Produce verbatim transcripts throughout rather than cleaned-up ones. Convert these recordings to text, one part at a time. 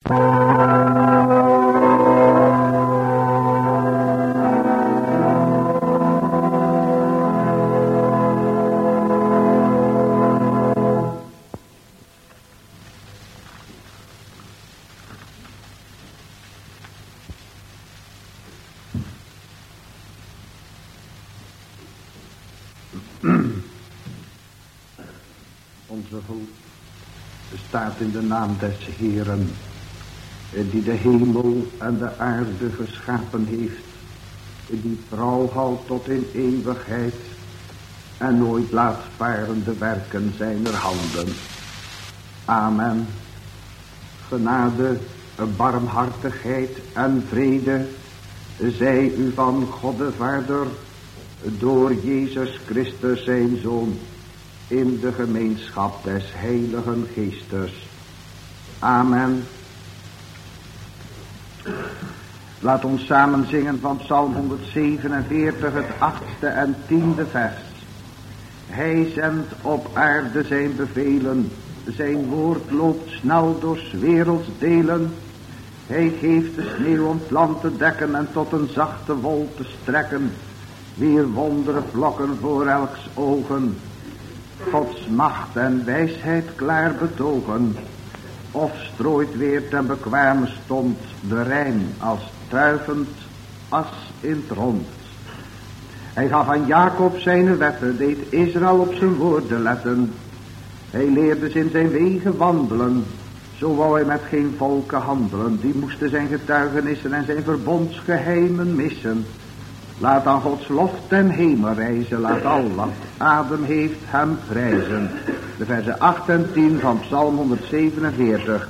Onze hulp staat in de naam des Heeren, die de hemel en de aarde geschapen heeft, die trouw houdt tot in eeuwigheid en nooit laat varen de werken zijner handen. Amen. Genade, barmhartigheid en vrede zij u van God de Vader door Jezus Christus zijn Zoon in de gemeenschap des Heiligen Geestes. Amen. Laat ons samen zingen van Psalm honderdzevenenveertig, het achtste en tiende vers. Hij zendt op aarde zijn bevelen, zijn woord loopt snel door 's werelds delen. Hij geeft de sneeuw om het land te dekken en tot een zachte wol te strekken, weer wondere vlokken voor elks ogen. Gods macht en wijsheid klaar betogen, of strooit weer ten bekwame stond de Rijn als tuivend as in het rond. Hij gaf aan Jacob zijn wetten, deed Israël op zijn woorden letten. Hij leerde ze in zijn wegen wandelen, zo wou hij met geen volken handelen. Die moesten zijn getuigenissen en zijn verbondsgeheimen missen. Laat aan Gods lof ten hemel reizen, laat al wat adem heeft hem prijzen. De versen acht en tien van Psalm honderdzevenenveertig.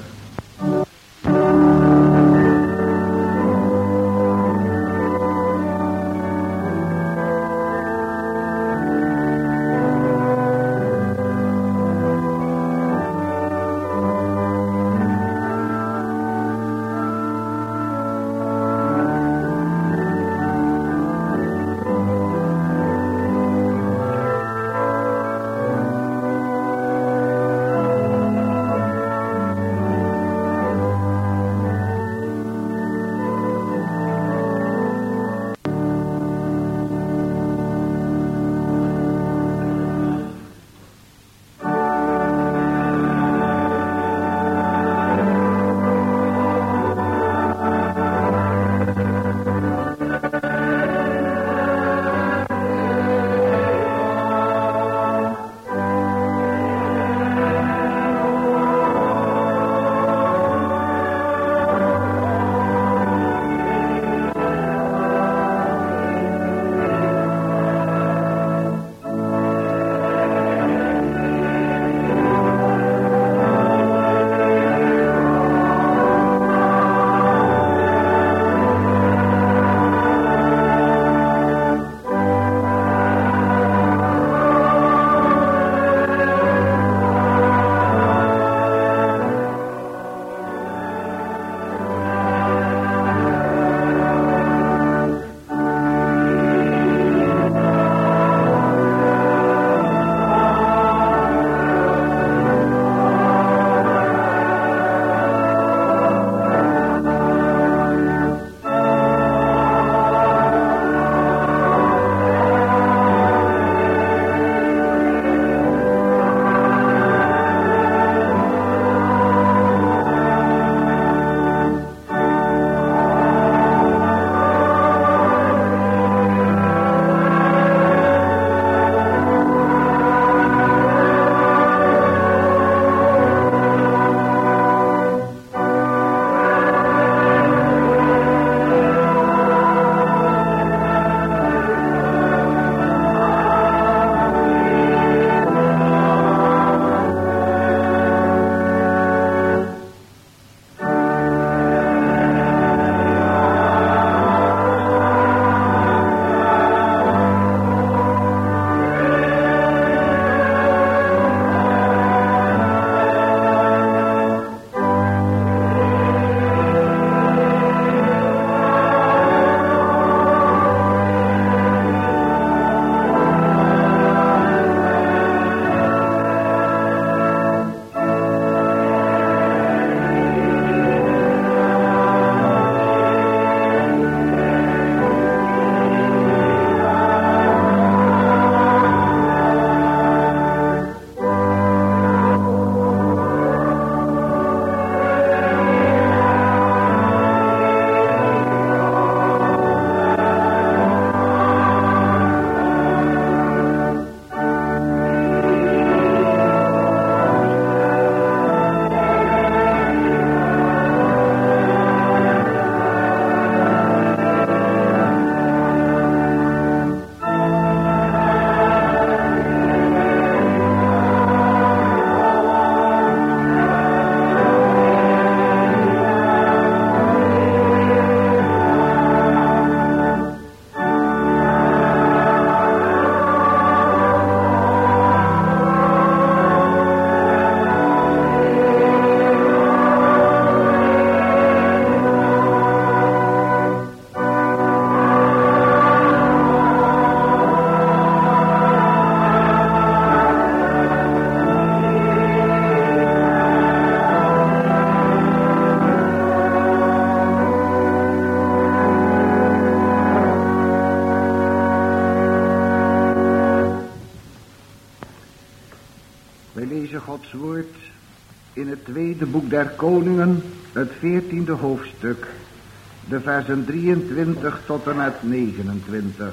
boek der Koningen, het veertiende hoofdstuk, de versen drieëntwintig tot en met negenentwintig.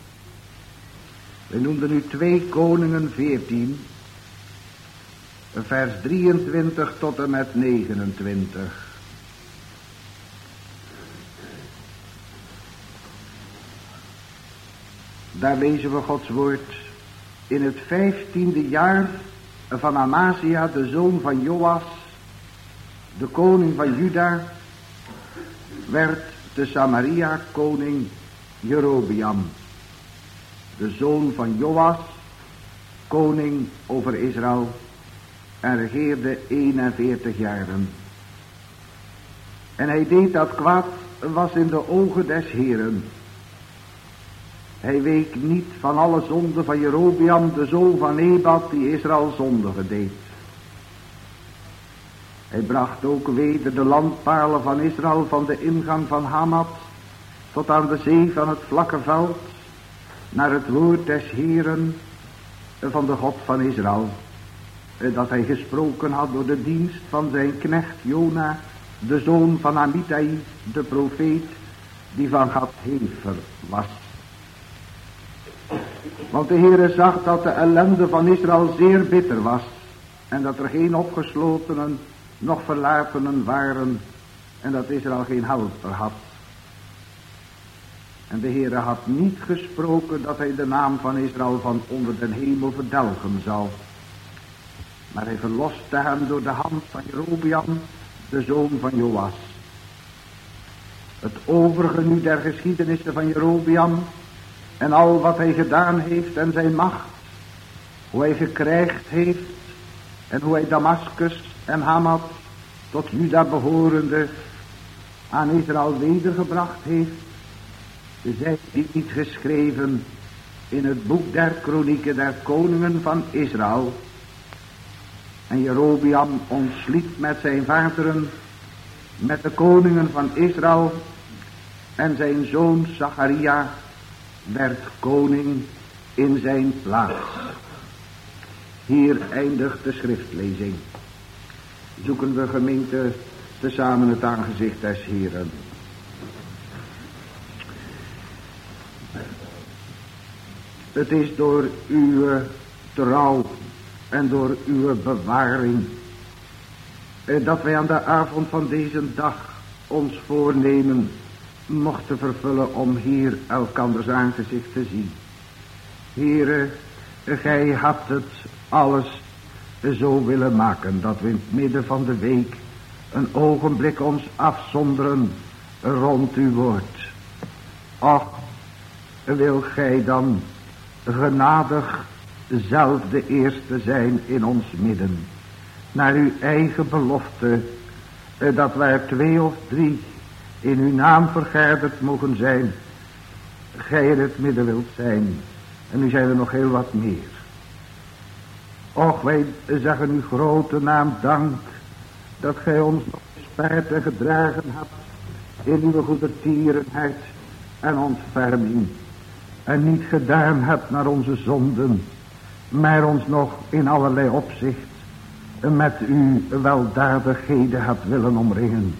We noemden nu twee Koningen veertien, vers drieëntwintig tot en met negenentwintig. Daar lezen we Gods woord. In het vijftiende jaar van Amazia, de zoon van Joas, de koning van Juda, werd te Samaria koning Jerobeam, de zoon van Joas, koning over Israël, en regeerde eenenveertig jaren. En hij deed dat kwaad was in de ogen des Heeren. Hij week niet van alle zonden van Jerobeam, de zoon van Nebat, die Israël zondigen deed. Hij bracht ook weder de landpalen van Israël van de ingang van Hamat tot aan de zee van het vlakke veld, naar het woord des Heeren van de God van Israël, dat hij gesproken had door de dienst van zijn knecht Jona, de zoon van Amittai, de profeet, die van Gat-Hefer was. Want de Heere zag dat de ellende van Israël zeer bitter was, en dat er geen opgeslotenen, nog verlatenen waren, en dat Israël geen helper had. En de Heere had niet gesproken dat hij de naam van Israël van onder den hemel verdelgen zou. Maar hij verloste hem door de hand van Jerobeam, de zoon van Joas. Het overige nu der geschiedenissen van Jerobeam, en al wat hij gedaan heeft en zijn macht, hoe hij gekrijgd heeft, en hoe hij Damaskus en Hamat, tot Juda behorende, aan Israël wedergebracht heeft, zijn die niet geschreven in het boek der kronieken der koningen van Israël. En Jerobeam ontsliet met zijn vaderen, met de koningen van Israël, en zijn zoon Zacharia werd koning in zijn plaats. Hier eindigt de schriftlezing. Zoeken we gemeente tezamen het aangezicht des Heeren. Het is door uw trouw en door uw bewaring dat wij aan de avond van deze dag ons voornemen mochten vervullen om hier elkanders aangezicht te zien. Heere, gij had het alles zo willen maken dat we in het midden van de week een ogenblik ons afzonderen rond uw woord. Och, wil gij dan genadig zelf de eerste zijn in ons midden, naar uw eigen belofte, dat waar twee of drie in uw naam vergaderd mogen zijn, gij in het midden wilt zijn. En nu zijn er nog heel wat meer. Och, wij zeggen uw grote naam dank, dat gij ons nog gespaard en gedragen hebt in uw goedertierenheid en ontferming, en niet gedaan hebt naar onze zonden, maar ons nog in allerlei opzicht met uw weldadigheden hebt willen omringen.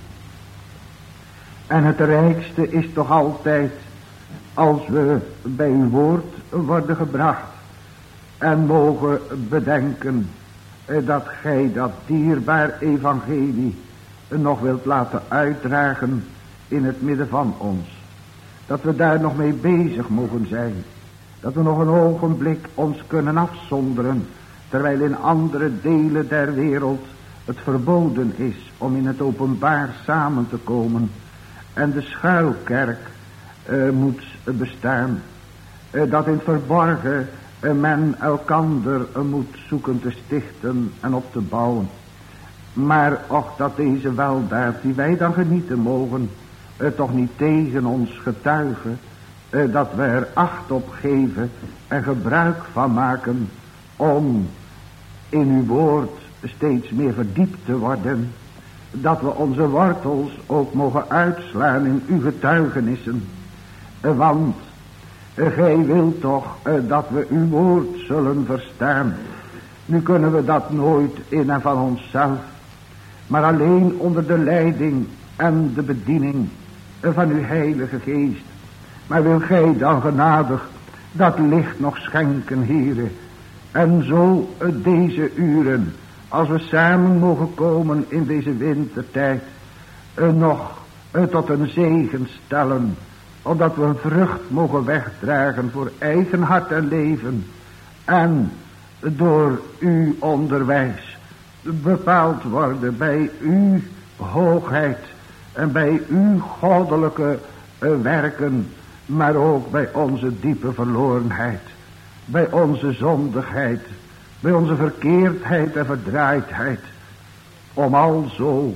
En het rijkste is toch altijd als we bij uw woord worden gebracht en mogen bedenken dat gij dat dierbaar evangelie nog wilt laten uitdragen in het midden van ons. Dat we daar nog mee bezig mogen zijn. Dat we nog een ogenblik ons kunnen afzonderen, terwijl in andere delen der wereld het verboden is om in het openbaar samen te komen. En de schuilkerk uh, moet bestaan. Uh, dat in het verborgen uh, men elkander uh, moet zoeken te stichten en op te bouwen. Maar och, dat deze weldaad die wij dan genieten mogen, uh, toch niet tegen ons getuigen. Uh, dat we er acht op geven en gebruik van maken om in uw woord steeds meer verdiept te worden. Dat we onze wortels ook mogen uitslaan in uw getuigenissen. Uh, want uh, gij wilt toch uh, dat we uw woord zullen verstaan. Nu kunnen we dat nooit in en van onszelf. maar alleen onder de leiding en de bediening van uw Heilige Geest. Maar wil gij dan genadig dat licht nog schenken, Heere, en zo deze uren, als we samen mogen komen in deze wintertijd, nog tot een zegen stellen, opdat we een vrucht mogen wegdragen voor eigen hart en leven, en door uw onderwijs bepaald worden bij uw hoogheid en bij uw goddelijke werken, maar ook bij onze diepe verlorenheid, bij onze zondigheid, bij onze verkeerdheid en verdraaidheid, om alzo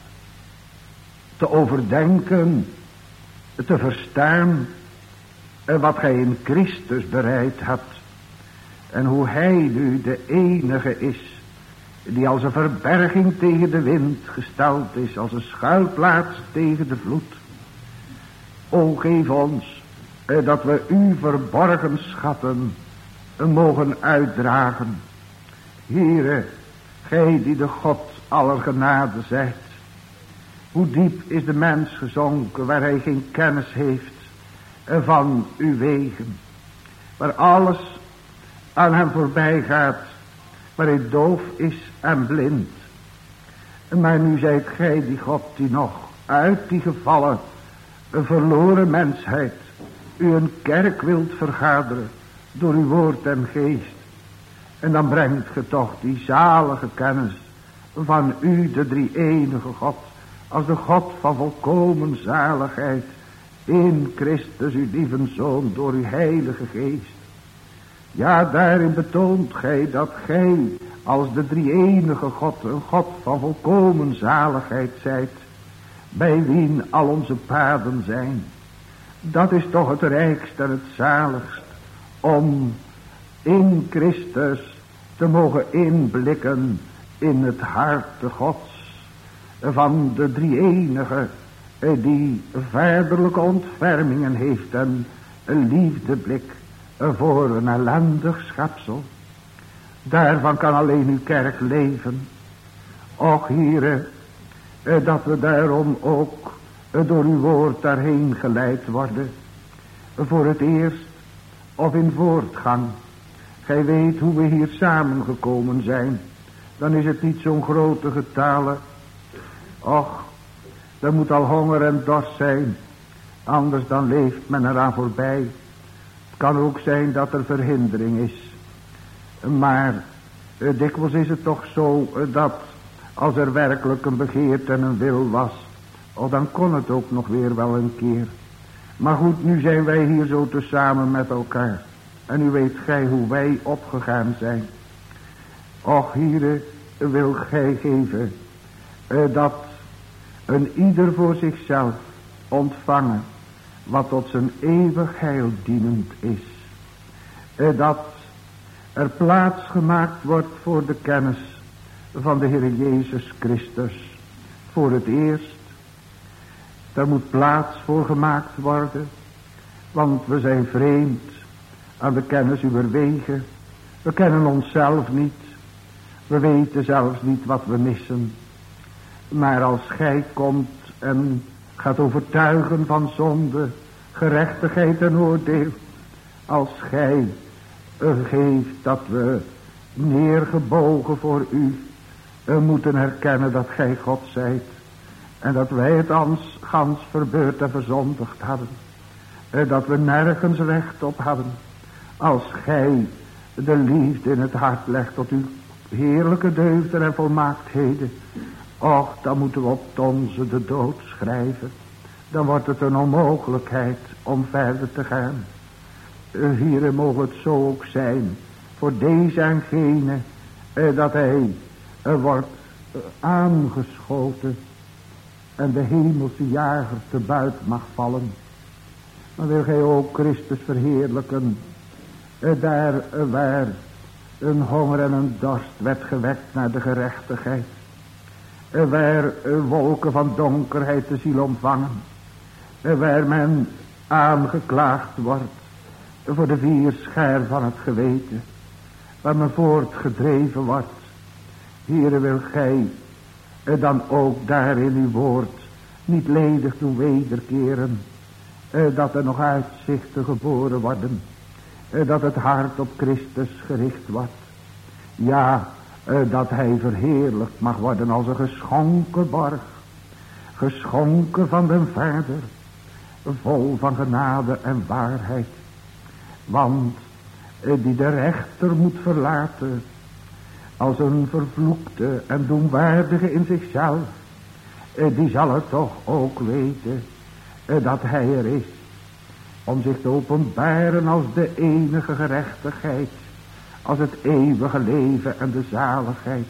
te overdenken, te verstaan wat gij in Christus bereid hebt, en hoe hij nu de enige is die als een verberging tegen de wind gesteld is, als een schuilplaats tegen de vloed. O, geef ons eh, dat we uw verborgen schatten eh, mogen uitdragen. Heere, gij die de God aller genade zijt. Hoe diep is de mens gezonken waar hij geen kennis heeft eh, van uw wegen. Waar alles aan hem voorbij gaat, waar hij doof is en blind. Maar nu zijt gij die God die nog uit die gevallen, een verloren mensheid, u een kerk wilt vergaderen door uw woord en geest. En dan brengt ge toch die zalige kennis van u, de drie-enige God, als de God van volkomen zaligheid, in Christus uw lieve Zoon, door uw Heilige Geest. Ja, daarin betoont gij dat gij als de drie-enige God, een God van volkomen zaligheid zijt, bij wien al onze paden zijn. Dat is toch het rijkst en het zaligst, om in Christus te mogen inblikken in het hart Gods, van de drie-enige, die vaderlijke ontfermingen heeft en een liefdeblik voor een ellendig schepsel. Daarvan kan alleen uw kerk leven. Och, Heere, dat we daarom ook door uw woord daarheen geleid worden. Voor het eerst of in voortgang. Gij weet hoe we hier samengekomen zijn. Dan is het niet zo'n grote getale. Och, er moet al honger en dorst zijn. Anders dan leeft men eraan voorbij. Het kan ook zijn dat er verhindering is. Maar eh, dikwijls is het toch zo eh, dat als er werkelijk een begeerte en een wil was, oh, dan kon het ook nog weer wel een keer. Maar goed, nu zijn wij hier zo tezamen met elkaar. En nu weet gij hoe wij opgegaan zijn. Och, Heere, wil gij geven eh, dat een ieder voor zichzelf ontvangen wat tot zijn eeuwig heil dienend is. Eh, dat er plaats gemaakt wordt voor de kennis van de Heer Jezus Christus. Voor het eerst. Daar moet plaats voor gemaakt worden. Want we zijn vreemd aan de kennis uw wegen. We kennen onszelf niet. We weten zelfs niet wat we missen. Maar als gij komt en gaat overtuigen van zonde, gerechtigheid en oordeel. Als gij geeft dat we neergebogen voor u uh, moeten herkennen dat gij God zijt. En dat wij het ons gans verbeurd en verzondigd hadden. Uh, dat we nergens recht op hadden. Als gij de liefde in het hart legt tot uw heerlijke deugden en volmaaktheden. Och, dan moeten we op onze de dood schrijven. Dan wordt het een onmogelijkheid om verder te gaan. Uh, Hier mogen het zo ook zijn voor deze en gene uh, dat hij uh, wordt uh, aangeschoten en de hemelse jager te buit mag vallen. Dan wil gij ook Christus verheerlijken, uh, daar uh, waar een honger en een dorst werd gewekt naar de gerechtigheid, uh, waar uh, wolken van donkerheid de ziel omvangen, uh, waar men aangeklaagd wordt voor de vier schaar van het geweten, waar men voortgedreven wordt. Heere, wil gij uh, dan ook daar in uw woord niet ledig doen wederkeren. Uh, dat er nog uitzichten geboren worden. Uh, dat het hart op Christus gericht wordt. Ja, uh, dat hij verheerlijkt mag worden als een geschonken borg. Geschonken van den Vader. Vol van genade en waarheid. Want uh, die de rechter moet verlaten. Als een vervloekte en doenwaardige in zichzelf. Uh, die zal het toch ook weten. Uh, dat hij er is. Om zich te openbaren als de enige gerechtigheid. Als het eeuwige leven en de zaligheid.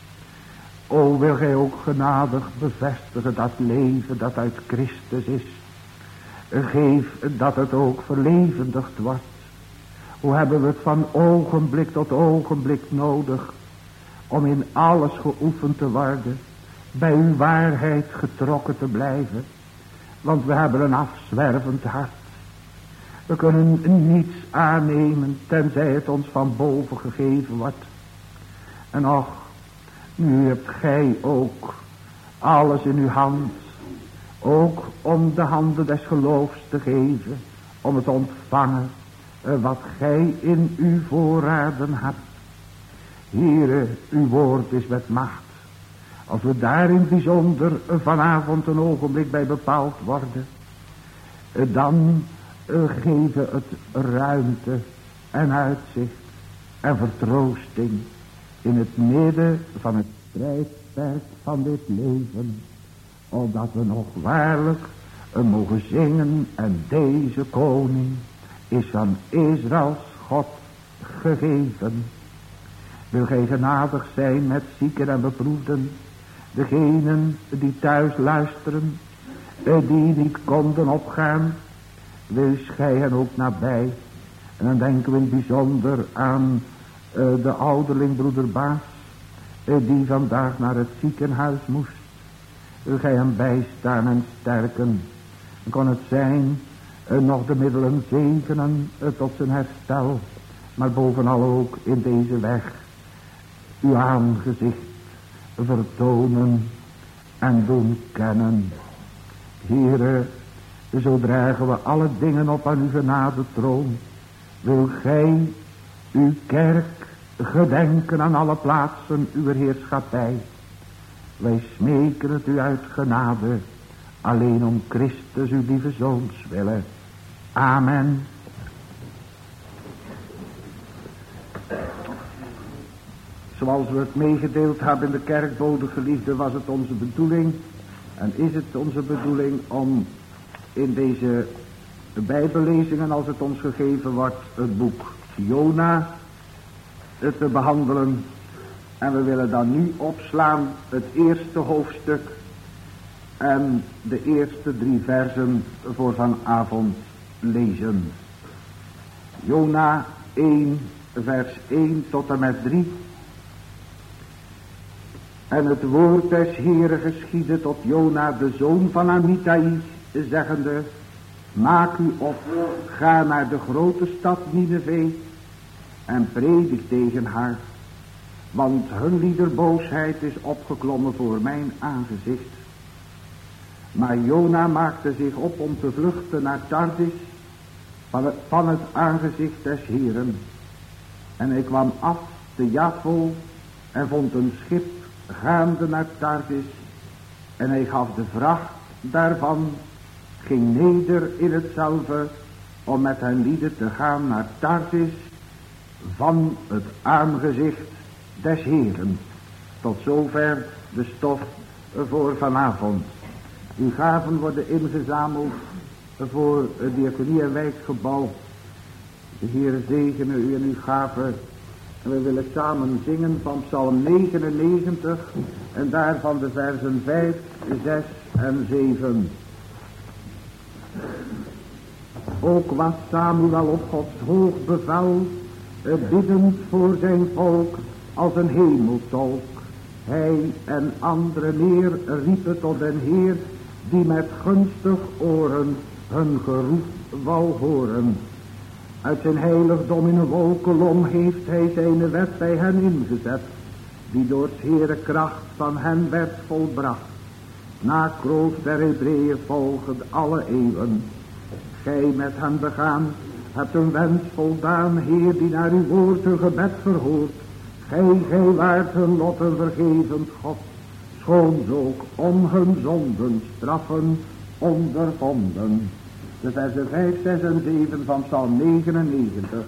O, wil gij ook genadig bevestigen dat leven dat uit Christus is. Geef dat het ook verlevendigd wordt. Hoe hebben we het van ogenblik tot ogenblik nodig. Om in alles geoefend te worden. Bij uw waarheid getrokken te blijven. Want we hebben een afzwervend hart. We kunnen niets aannemen tenzij het ons van boven gegeven wordt. En och, nu hebt gij ook alles in uw hand. Ook om de handen des geloofs te geven. Om het te ontvangen wat gij in uw voorraden hebt. Heere, uw woord is met macht. Als we daarin bijzonder vanavond een ogenblik bij bepaald worden. Dan geven het ruimte en uitzicht en vertroosting in het midden van het strijdperk van dit leven. Opdat we nog waarlijk mogen zingen en deze koning is van Israëls God gegeven. Wil gij genadig zijn met zieken en beproefden, degenen die thuis luisteren, die niet konden opgaan, wees gij hen ook nabij. En dan denken we in het bijzonder aan uh, de ouderling broeder Baas, uh, die vandaag naar het ziekenhuis moest. Wil gij hem bijstaan en sterken. Dan kon het zijn uh, nog de middelen zegenen uh, tot zijn herstel. Maar bovenal ook in deze weg uw aangezicht vertonen en doen kennen. Heere, zo dragen we alle dingen op aan uw genadetroon. Wil gij uw kerk gedenken aan alle plaatsen uw heerschappij. Wij smeken het u uit genade, alleen om Christus uw lieve zoons willen. Amen. Zoals we het meegedeeld hebben in de kerkbode, geliefde, was het onze bedoeling en is het onze bedoeling om in deze bijbellezingen, als het ons gegeven wordt, het boek Jona te behandelen. En we willen dan nu opslaan het eerste hoofdstuk en de eerste drie versen voor vanavond lezen. Jona één, vers één tot en met drie. En het woord des Heeren geschiedde tot Jona, de zoon van Amittai, zeggende: maak u op, ga naar de grote stad Nineve en predik tegen haar, want hun liederboosheid is opgeklommen voor mijn aangezicht. Maar Jona maakte zich op om te vluchten naar Tarsis van het, van het aangezicht des Heeren. En hij kwam af te Jaffo en vond een schip gaande naar Tarsis. En hij gaf de vracht daarvan, ging neder in hetzelfde om met hen lieden te gaan naar Tarsis van het aangezicht des Heeren. Tot zover de stof voor vanavond. Uw gaven worden ingezameld voor het diaconie- en wijkgebouw. De Heere zegene u en uw gaven. En we willen samen zingen van Psalm negenennegentig en daarvan de versen vijf, zes en zeven. Ook was Samuel op Gods hoog bevel, biddend voor zijn volk als een hemeltolk. Hij en anderen meer riepen tot den Heer, die met gunstig oren hun geroep wou horen. Uit zijn heiligdom in een wolkolom heeft hij zijn wet bij hen ingezet. die door het Heere kracht van hen werd volbracht, na kroost der Hebreeën volgend alle eeuwen. Gij met hen begaan, hebt een wens voldaan, Heer, die naar uw woord een gebed verhoort. Gij, gij waart hun lot een vergevend God, schoons ook om hun zonden straffen ondervonden. De versen vijf, zes en zeven van Psalm negenennegentig.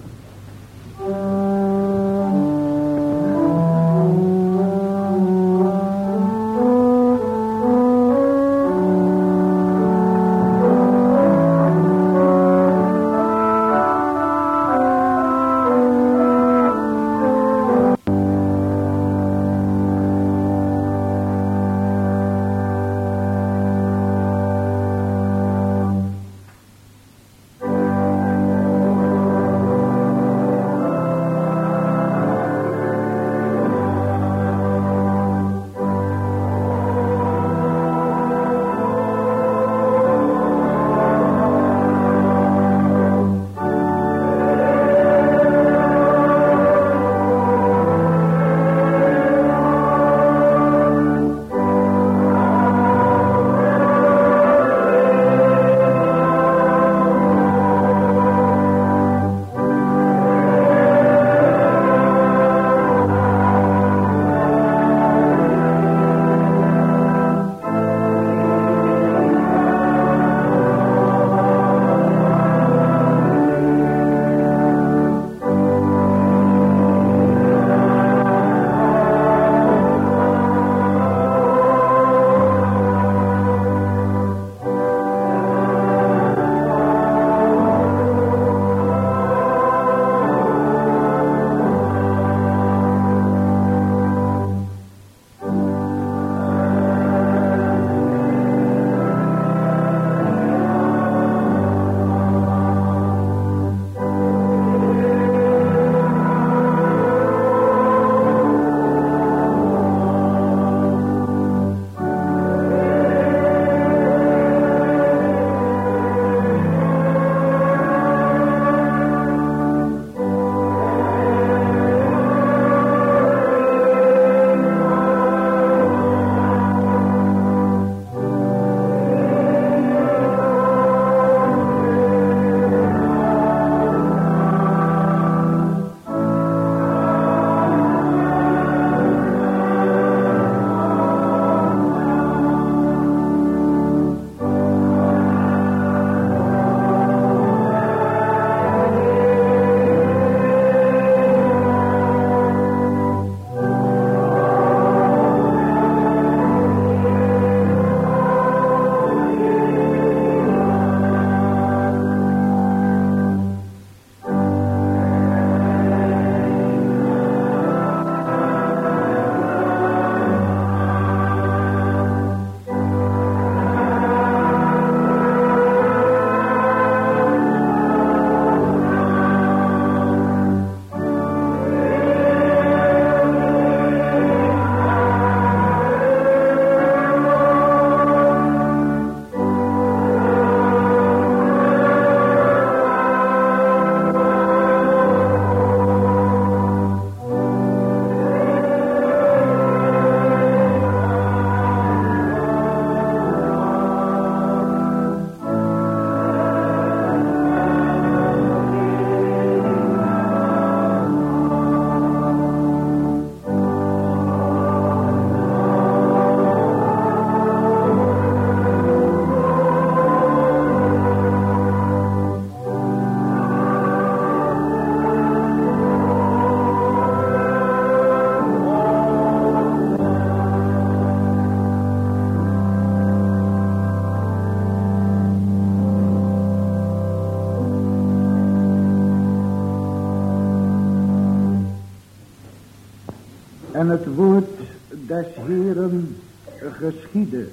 en het woord des Heeren geschiedde.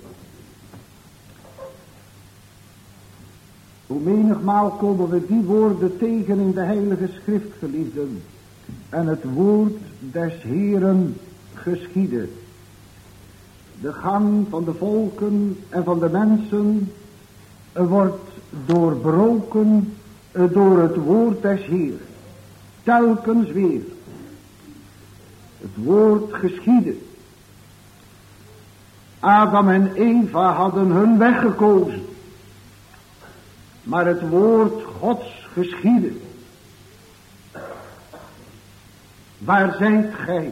Hoe menigmaal komen we die woorden tegen in de Heilige Schrift, geliefden. En het woord des Heeren geschiedde. De gang van de volken en van de mensen wordt doorbroken door het woord des Heeren. Telkens weer. Het woord geschiedde. Adam en Eva hadden hun weg gekozen. Maar het woord Gods geschiedde. Waar zijt gij?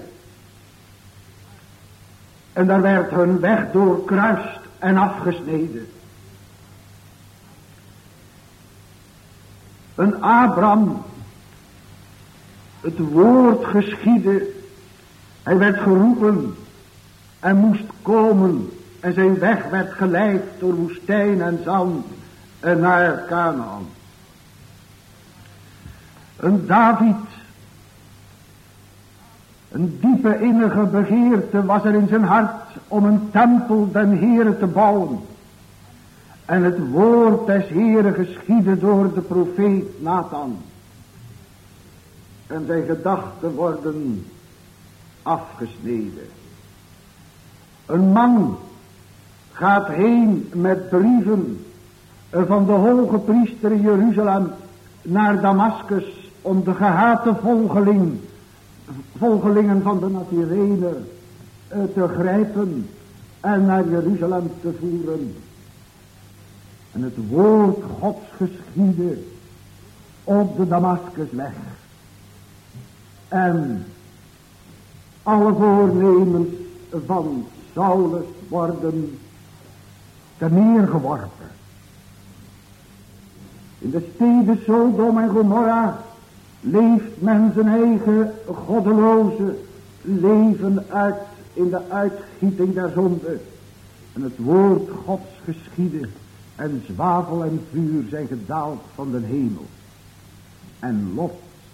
En daar werd hun weg doorkruist en afgesneden. Een Abraham, het woord geschiedde. Hij werd geroepen en moest komen. En zijn weg werd geleid door woestijn en zand en naar Kanaan. Een David, een diepe innige begeerte was er in zijn hart om een tempel den Heere te bouwen. En het woord des Heere geschiedde door de profeet Nathan. En zijn gedachten worden afgesneden. Een man gaat heen met brieven van de hoge priester in Jeruzalem naar Damaskus om de gehate volgeling, volgelingen van de Nazirener te grijpen en naar Jeruzalem te voeren. En het woord Gods geschiedde op de Damaskusweg. En alle voornemens van Saulus worden te neergeworpen. In de steden Sodom en Gomorra leeft men zijn eigen goddeloze leven uit in de uitgieting der zonde. En het woord Gods geschiedde en zwavel en vuur zijn gedaald van de hemel. En Lot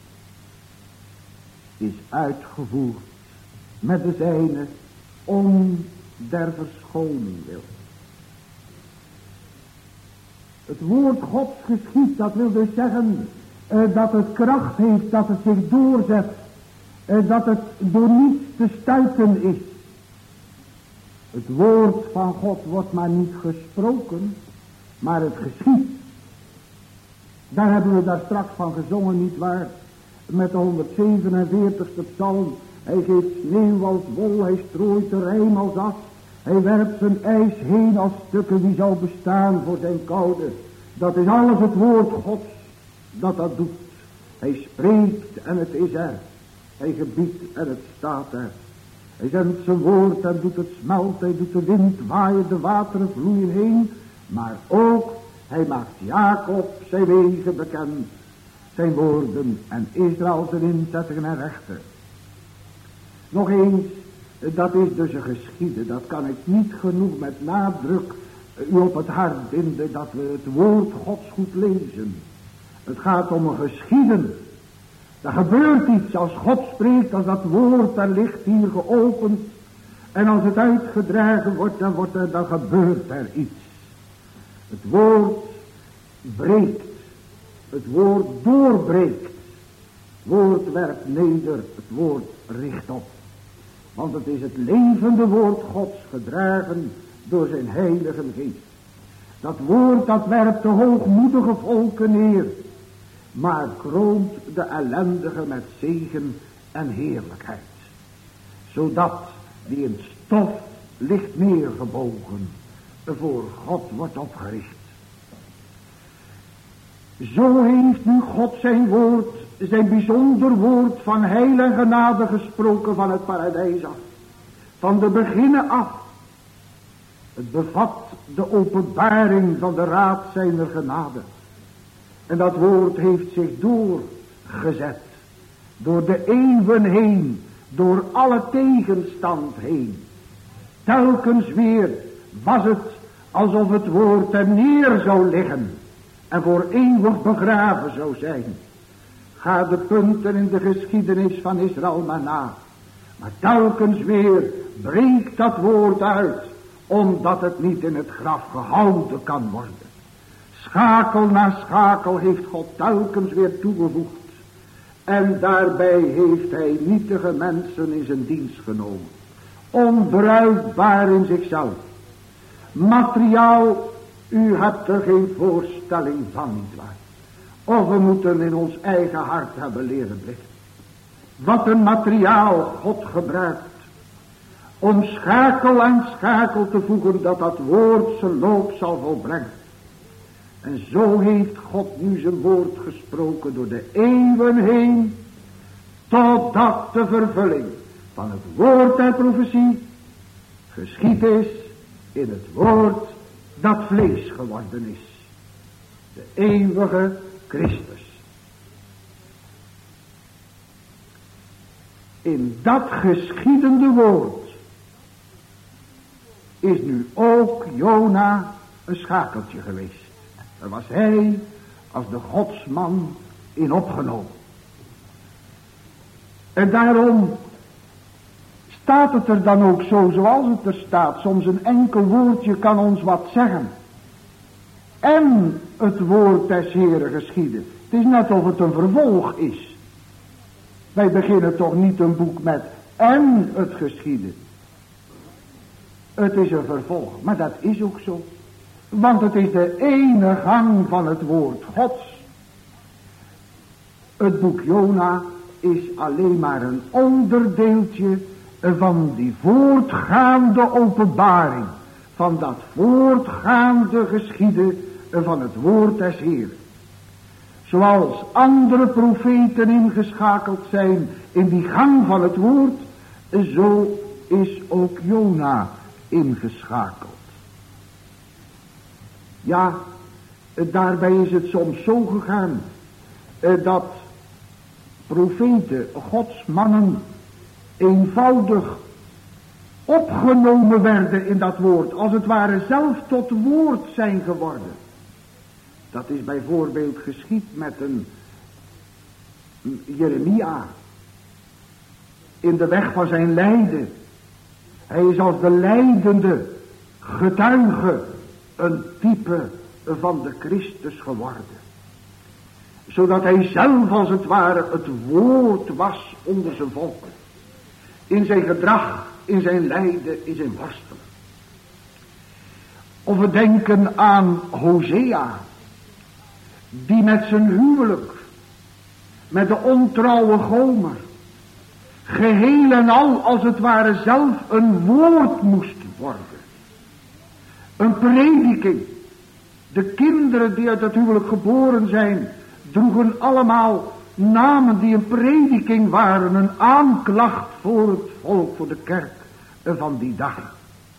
is uitgevoerd met de zijne om der verschoning wil. Het woord Gods geschiedt, dat wil dus zeggen uh, dat het kracht heeft, dat het zich doorzet, uh, dat het door niets te stuiten is. Het woord van God wordt maar niet gesproken, maar het geschiedt. Daar hebben we daar straks van gezongen, niet waar? Met de honderdzevenenveertigste psalm. Hij geeft sneeuw als wol, hij strooit de rijm als as. Hij werpt zijn ijs heen als stukken die zal bestaan voor zijn koude. Dat is alles het woord Gods dat dat doet. Hij spreekt en het is er. Hij gebiedt en het staat er. Hij zendt zijn woord en doet het smelten. Hij doet de wind waaien, de wateren vloeien heen. Maar ook, hij maakt Jacob zijn wegen bekend. Zijn woorden en Israël zijn inzettingen en rechten. Nog eens, dat is dus een geschieden. Dat kan ik niet genoeg met nadruk u op het hart binden dat we het woord Gods goed lezen. Het gaat om een geschieden. Er gebeurt iets als God spreekt, als dat woord, er ligt hier geopend. En als het uitgedragen wordt, dan, wordt er, dan gebeurt er iets. Het woord breekt. Het woord doorbreekt. Het woord werpt neder. Het woord richt op. Want het is het levende woord Gods gedragen door zijn heilige geest. Dat woord dat werpt de hoogmoedige volken neer. Maar kroont de ellendige met zegen en heerlijkheid. Zodat die in stof ligt neergebogen voor God wordt opgericht. Zo heeft nu God zijn woord, zijn bijzonder woord van heil en genade gesproken van het paradijs af. Van de beginnen af. Het bevat de openbaring van de raad zijner genade. En dat woord heeft zich doorgezet. Door de eeuwen heen. Door alle tegenstand heen. Telkens weer was het alsof het woord er neer zou liggen. En voor eeuwig begraven zou zijn. Ga de punten in de geschiedenis van Israël maar na. Maar telkens weer breekt dat woord uit. Omdat het niet in het graf gehouden kan worden. Schakel na schakel heeft God telkens weer toegevoegd. En daarbij heeft hij nietige mensen in zijn dienst genomen. Onbruikbaar in zichzelf. Materiaal, u hebt er geen voorstelling van, nietwaar. Of we moeten in ons eigen hart hebben leren blikken. Wat een materiaal God gebruikt om schakel aan schakel te voegen, dat dat woord zijn loop zal volbrengen. En zo heeft God nu zijn woord gesproken door de eeuwen heen, totdat de vervulling van het woord der profetie geschied is in het woord dat vlees geworden is. De eeuwige Christus. In dat geschiedende woord is nu ook Jona een schakeltje geweest. Daar was hij als de godsman in opgenomen. En daarom staat het er dan ook zo zoals het er staat. Soms een enkel woordje kan ons wat zeggen. En het woord des Heren geschieden. Het is net of het een vervolg is. Wij beginnen toch niet een boek met en het geschieden. Het is een vervolg, maar dat is ook zo. Want het is de ene gang van het woord Gods. Het boek Jona is alleen maar een onderdeeltje van die voortgaande openbaring. Van dat voortgaande geschieden van het woord des Heeren. Zoals andere profeten ingeschakeld zijn in die gang van het woord, zo is ook Jona ingeschakeld. Ja, daarbij is het soms zo gegaan dat profeten, godsmannen, eenvoudig opgenomen werden in dat woord, als het ware zelf tot woord zijn geworden. Dat is bijvoorbeeld geschied met een Jeremia in de weg van zijn lijden. Hij is als de lijdende getuige een type van de Christus geworden. Zodat hij zelf als het ware het woord was onder zijn volk. In zijn gedrag, in zijn lijden, in zijn worstelen. Of we denken aan Hosea. Die met zijn huwelijk, met de ontrouwe Gomer, geheel en al als het ware zelf een woord moest worden. Een prediking. De kinderen die uit het huwelijk geboren zijn, droegen allemaal namen die een prediking waren, een aanklacht voor het volk, voor de kerk van die dag.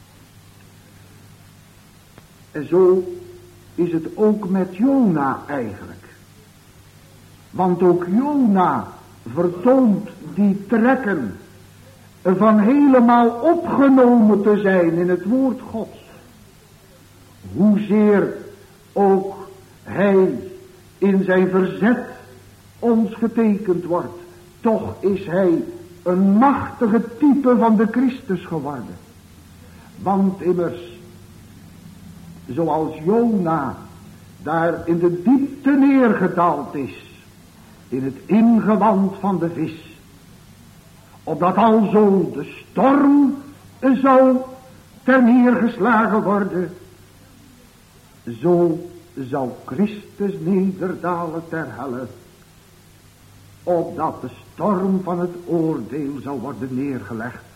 En zo is het ook met Jona eigenlijk. Want ook Jona vertoont die trekken van helemaal opgenomen te zijn in het woord Gods. Hoezeer ook hij in zijn verzet ons getekend wordt, toch is hij een machtige type van de Christus geworden. Want immers, zoals Jona daar in de diepte neergedaald is, in het ingewand van de vis, opdat alzo de storm zou ter neergeslagen worden, zo zal Christus nederdalen ter helle, opdat de storm van het oordeel zal worden neergelegd.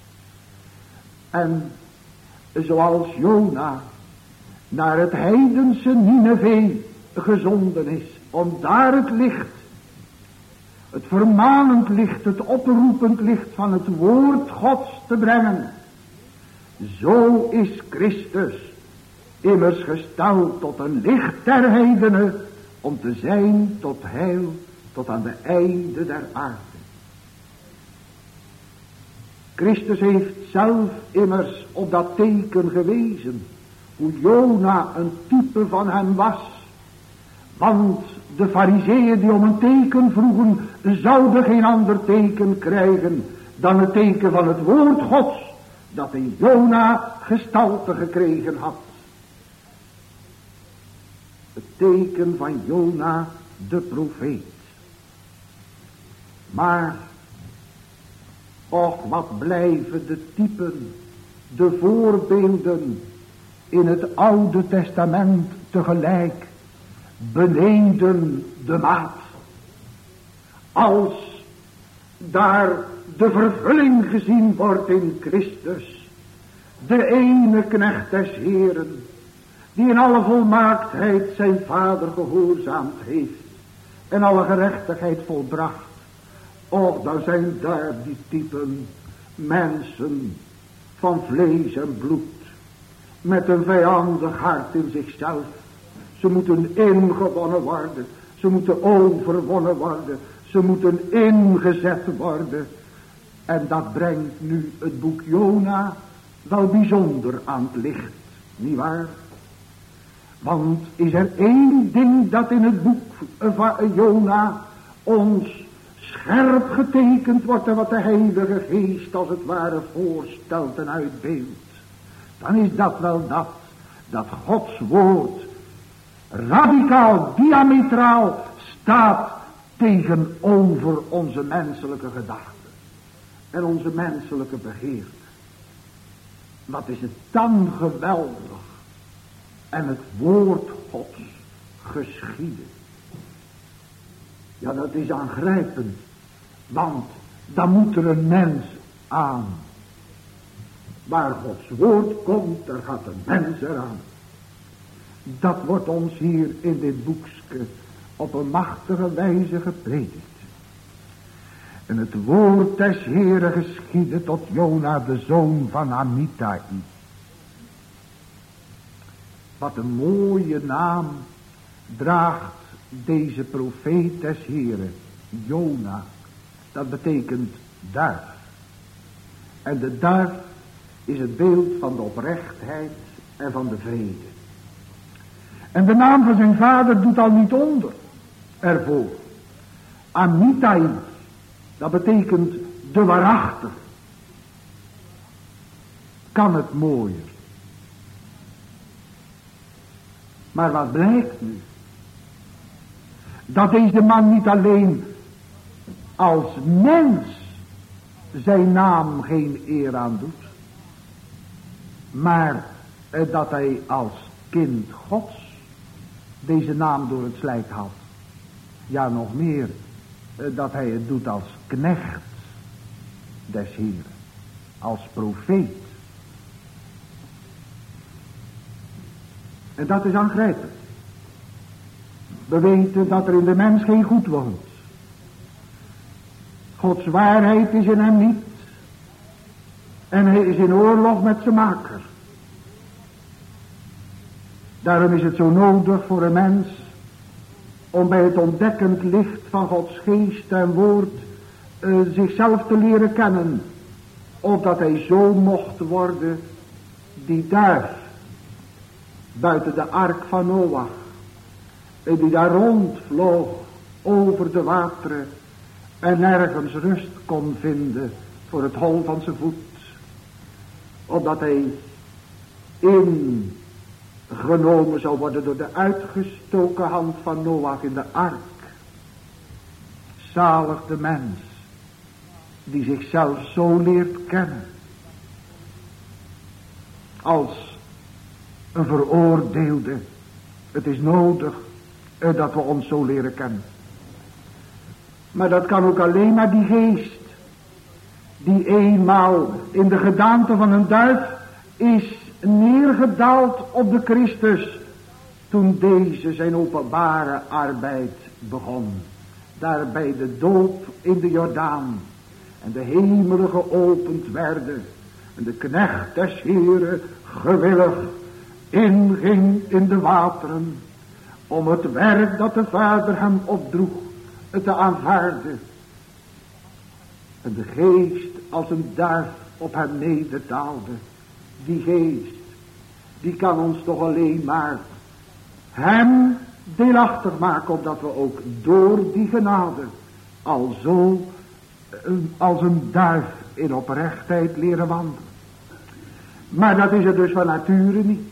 En zoals Jona naar het heidense Nineve gezonden is, om daar het licht, het vermanend licht, het oproepend licht van het woord Gods te brengen. Zo is Christus immers gesteld tot een licht der heidenen, om te zijn tot heil, tot aan de einde der aarde. Christus heeft zelf immers op dat teken gewezen, hoe Jona een type van hem was. Want de farizeeën die om een teken vroegen, zouden geen ander teken krijgen dan het teken van het woord Gods, dat in Jona gestalte gekregen had. Het teken van Jona de profeet. Maar, och wat blijven de typen, de voorbeelden in het Oude Testament tegelijk beneden de maat. Als daar de vervulling gezien wordt in Christus, de ene knecht des Heeren, die in alle volmaaktheid zijn Vader gehoorzaamd heeft en alle gerechtigheid volbracht. Och, dan zijn daar die typen mensen van vlees en bloed, met een vijandig hart in zichzelf. Ze moeten ingewonnen worden, ze moeten overwonnen worden, ze moeten ingezet worden. En dat brengt nu het boek Jona wel bijzonder aan het licht, nietwaar? Want is er één ding dat in het boek van Jona ons scherp getekend wordt en wat de Heilige Geest als het ware voorstelt en uitbeeldt, dan is dat wel dat, dat Gods woord radicaal, diametraal staat tegenover onze menselijke gedachten en onze menselijke begeerten. Wat is het dan geweldig en het woord Gods geschieden. Ja, dat is aangrijpend, want dan moet er een mens aan. Waar Gods woord komt, daar gaat een mens eraan. Dat wordt ons hier in dit boekje op een machtige wijze gepredikt. En het woord des Heeren geschiedde tot Jona, de zoon van Amittai. Wat een mooie naam draagt deze profeet des Heeren, Jona. Dat betekent duif. En de duif is het beeld van de oprechtheid en van de vrede. En de naam van zijn vader doet al niet onder ervoor. Amittai, dat betekent de waarachtig. Kan het mooier. Maar wat blijkt nu? Dat deze man niet alleen als mens zijn naam geen eer aan doet, maar dat hij als kind Gods deze naam door het slijk haalt. Ja, nog meer, dat hij het doet als knecht des Heeren, als profeet. En dat is aangrijpend. We weten dat er in de mens geen goed woont. Gods waarheid is in hem niet. En hij is in oorlog met zijn maker. Daarom is het zo nodig voor een mens om bij het ontdekkend licht van Gods geest en woord uh, zichzelf te leren kennen, opdat hij zo mocht worden die duif buiten de ark van Noach, uh, die daar rondvloog over de wateren en nergens rust kon vinden voor het hol van zijn voet, opdat hij in genomen zou worden door de uitgestoken hand van Noach in de ark. Zalig de mens die zichzelf zo leert kennen als een veroordeelde. Het is nodig dat we ons zo leren kennen. Maar dat kan ook alleen maar die geest die eenmaal in de gedaante van een duif is neergedaald op de Christus toen deze zijn openbare arbeid begon. Daar bij de doop in de Jordaan en de hemelen geopend werden en de knecht des Heeren gewillig inging in de wateren om het werk dat de Vader hem opdroeg te aanvaarden. En de geest als een duif op hem nederdaalde. Die geest, die kan ons toch alleen maar hem deelachtig maken, opdat we ook door die genade al zo als een duif in oprechtheid leren wandelen. Maar dat is het dus van nature niet.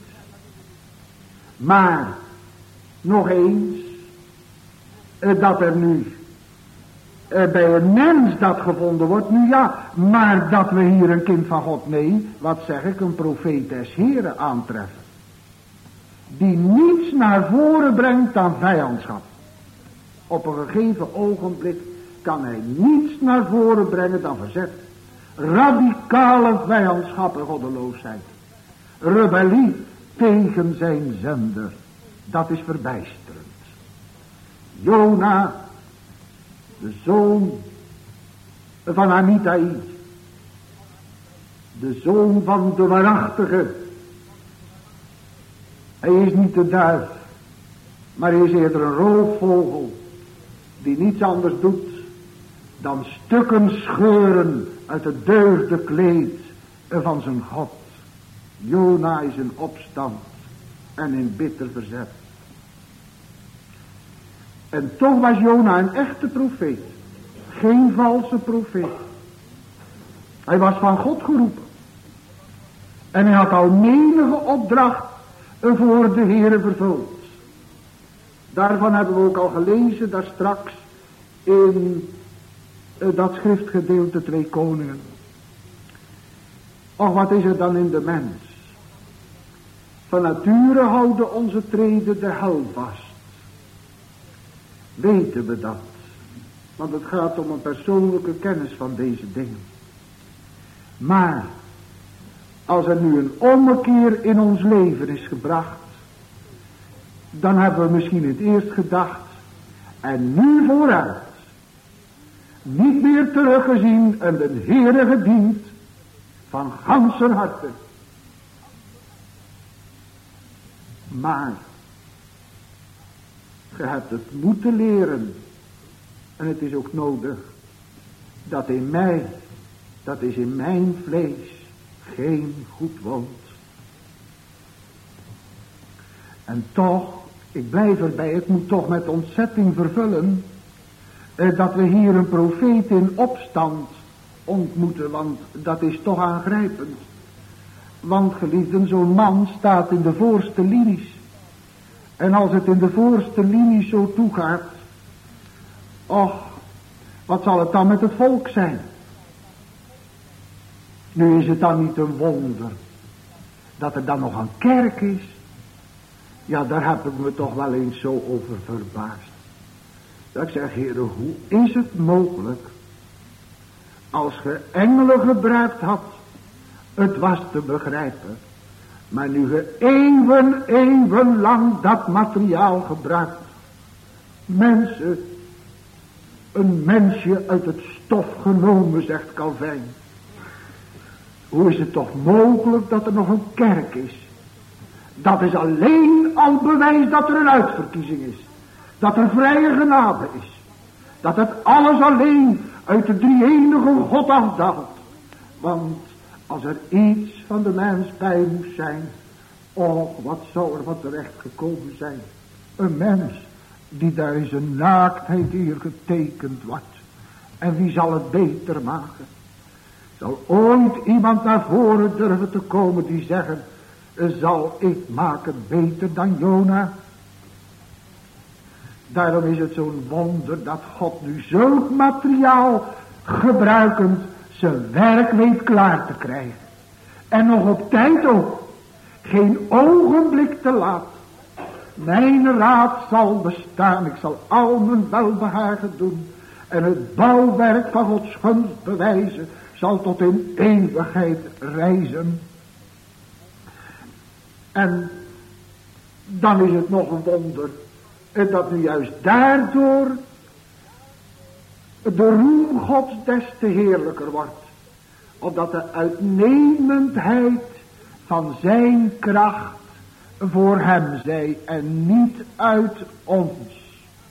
Maar nog eens, dat er nu bij een mens dat gevonden wordt, nu ja, maar dat we hier een kind van God, nee, wat zeg ik, een profeet des Heeren aantreffen, die niets naar voren brengt dan vijandschap. Op een gegeven ogenblik kan hij niets naar voren brengen dan verzet. Radicale vijandschap en goddeloosheid. Rebellie tegen zijn zender. Dat is verbijsterend. Jona, de zoon van Amittai, de zoon van de waarachtige. Hij is niet de duif, maar hij is eerder een roofvogel die niets anders doet dan stukken scheuren uit het deugde kleed van zijn God. Jona is in opstand en in bitter verzet. En toch was Jona een echte profeet. Geen valse profeet. Hij was van God geroepen. En hij had al menige opdracht voor de Heere vervuld. Daarvan hebben we ook al gelezen daar straks in dat schriftgedeelte Twee Koningen. Och, wat is er dan in de mens? Van nature houden onze treden de hel vast. Weten we dat? Want het gaat om een persoonlijke kennis van deze dingen. Maar als er nu een ommekeer in ons leven is gebracht, dan hebben we misschien het eerst gedacht, en nu vooruit, niet meer teruggezien en de Heere gediend van ganser harte. Maar je hebt het moeten leren, en het is ook nodig, dat in mij, dat is in mijn vlees, geen goed woont. En toch, ik blijf erbij, het moet toch met ontzetting vervullen, eh, dat we hier een profeet in opstand ontmoeten, want dat is toch aangrijpend. Want geliefden, zo'n man staat in de voorste linies. En als het in de voorste linies zo toegaat, och, wat zal het dan met het volk zijn? Nu is het dan niet een wonder dat er dan nog een kerk is. Ja, daar heb ik me toch wel eens zo over verbaasd. Dat ik zeg, Heere, hoe is het mogelijk als ge engelen gebruikt had, het was te begrijpen. Maar nu ge eeuwen, eeuwen lang dat materiaal gebruikt. Mensen, een mensje uit het stof genomen, zegt Calvijn. Hoe is het toch mogelijk dat er nog een kerk is? Dat is alleen al bewijs dat er een uitverkiezing is. Dat er vrije genade is. Dat het alles alleen uit de drie-enige God afdaalt. Want als er iets van de mens bij moest zijn, oh, wat zou er wat terecht gekomen zijn. Een mens die daar in zijn naaktheid hier getekend wordt. En wie zal het beter maken? Zal ooit iemand naar voren durven te komen die zeggen, zal ik maken beter dan Jona? Daarom is het zo'n wonder dat God nu zulk materiaal gebruikend zijn werk weet klaar te krijgen. En nog op tijd ook. Geen ogenblik te laat. Mijn raad zal bestaan. Ik zal al mijn welbehagen doen. En het bouwwerk van Gods gunst bewijzen. Zal tot in eeuwigheid reizen. En dan is het nog een wonder. Dat nu juist daardoor de roem Gods des te heerlijker wordt. Opdat de uitnemendheid van zijn kracht voor hem zij en niet uit ons.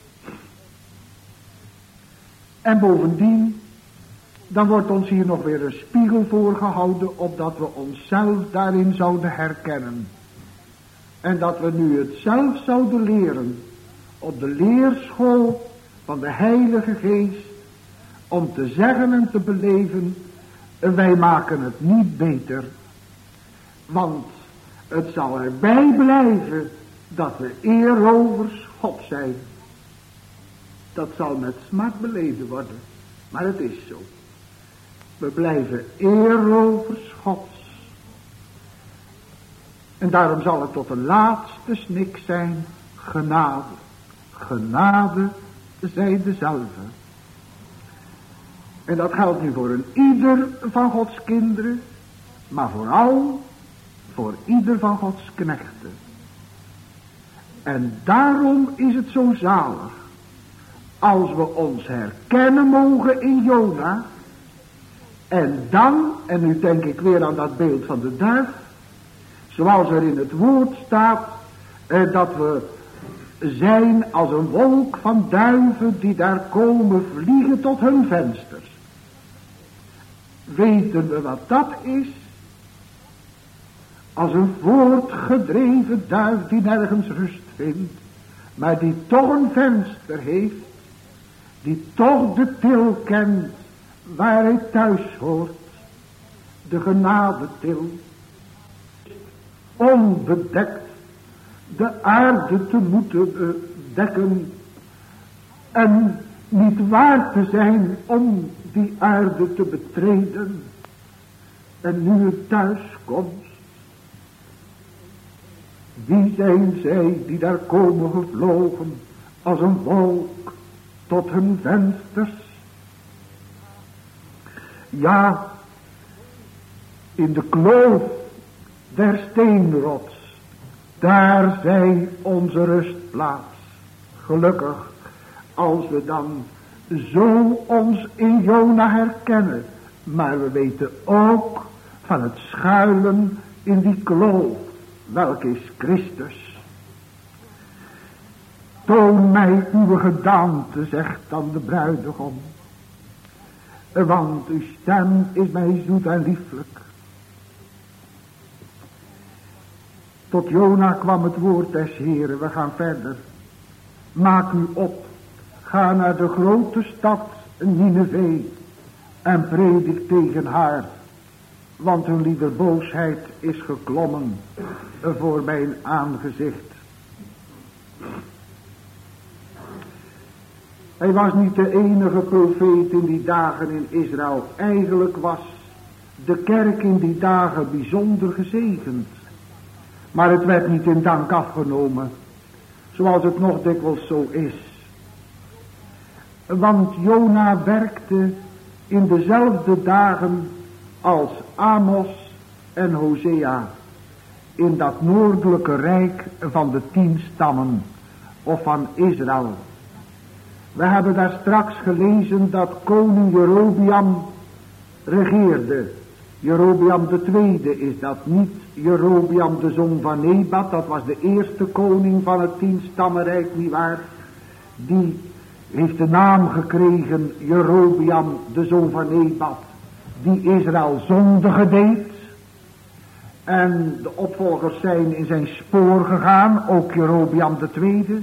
En bovendien, dan wordt ons hier nog weer een spiegel voorgehouden, opdat we onszelf daarin zouden herkennen. En dat we nu het zelf zouden leren op de leerschool van de Heilige Geest, om te zeggen en te beleven, wij maken het niet beter. Want het zal erbij blijven dat we eerovers God zijn. Dat zal met smart beleden worden. Maar het is zo. We blijven eerovers Gods. En daarom zal het tot de laatste snik zijn, genade. Genade zij dezelfde. En dat geldt nu voor een ieder van Gods kinderen, maar vooral voor ieder van Gods knechten. En daarom is het zo zalig, als we ons herkennen mogen in Jona, en dan, en nu denk ik weer aan dat beeld van de duif, zoals er in het woord staat, eh, dat we zijn als een wolk van duiven die daar komen vliegen tot hun vensters. Weten we wat dat is? Als een voortgedreven duif die nergens rust vindt, maar die toch een venster heeft, die toch de til kent waar hij thuis hoort, de genadetil, onbedekt de aarde te moeten bedekken en niet waard te zijn om die aarde te betreden. En nu het thuiskomst, wie zijn zij die daar komen gevlogen als een wolk tot hun vensters? Ja, in de kloof der steenrots, daar zij onze rustplaats. Gelukkig als we dan zo ons in Jona herkennen, maar we weten ook van het schuilen in die kloof, welk is Christus. Toon mij uw gedaante, zegt dan de bruidegom, want uw stem is mij zoet en lieflijk. Tot Jona kwam het woord des Heren. We gaan verder. Maak u op. Ga naar de grote stad Nineve en predik tegen haar. Want hun lieve boosheid is geklommen voor mijn aangezicht. Hij was niet de enige profeet in die dagen in Israël. Eigenlijk was de kerk in die dagen bijzonder gezegend. Maar het werd niet in dank afgenomen, zoals het nog dikwijls zo is. Want Jona werkte in dezelfde dagen als Amos en Hosea in dat noordelijke rijk van de tien stammen of van Israël. We hebben daar straks gelezen dat koning Jerobeam regeerde. Jerobeam de tweede is dat, niet Jerobeam de zoon van Nebat, dat was de eerste koning van het tienstammenrijk, nietwaar? Die heeft de naam gekregen, Jerobeam de zoon van Nebat, die Israël zondigen deed. En de opvolgers zijn in zijn spoor gegaan, ook Jerobeam de tweede.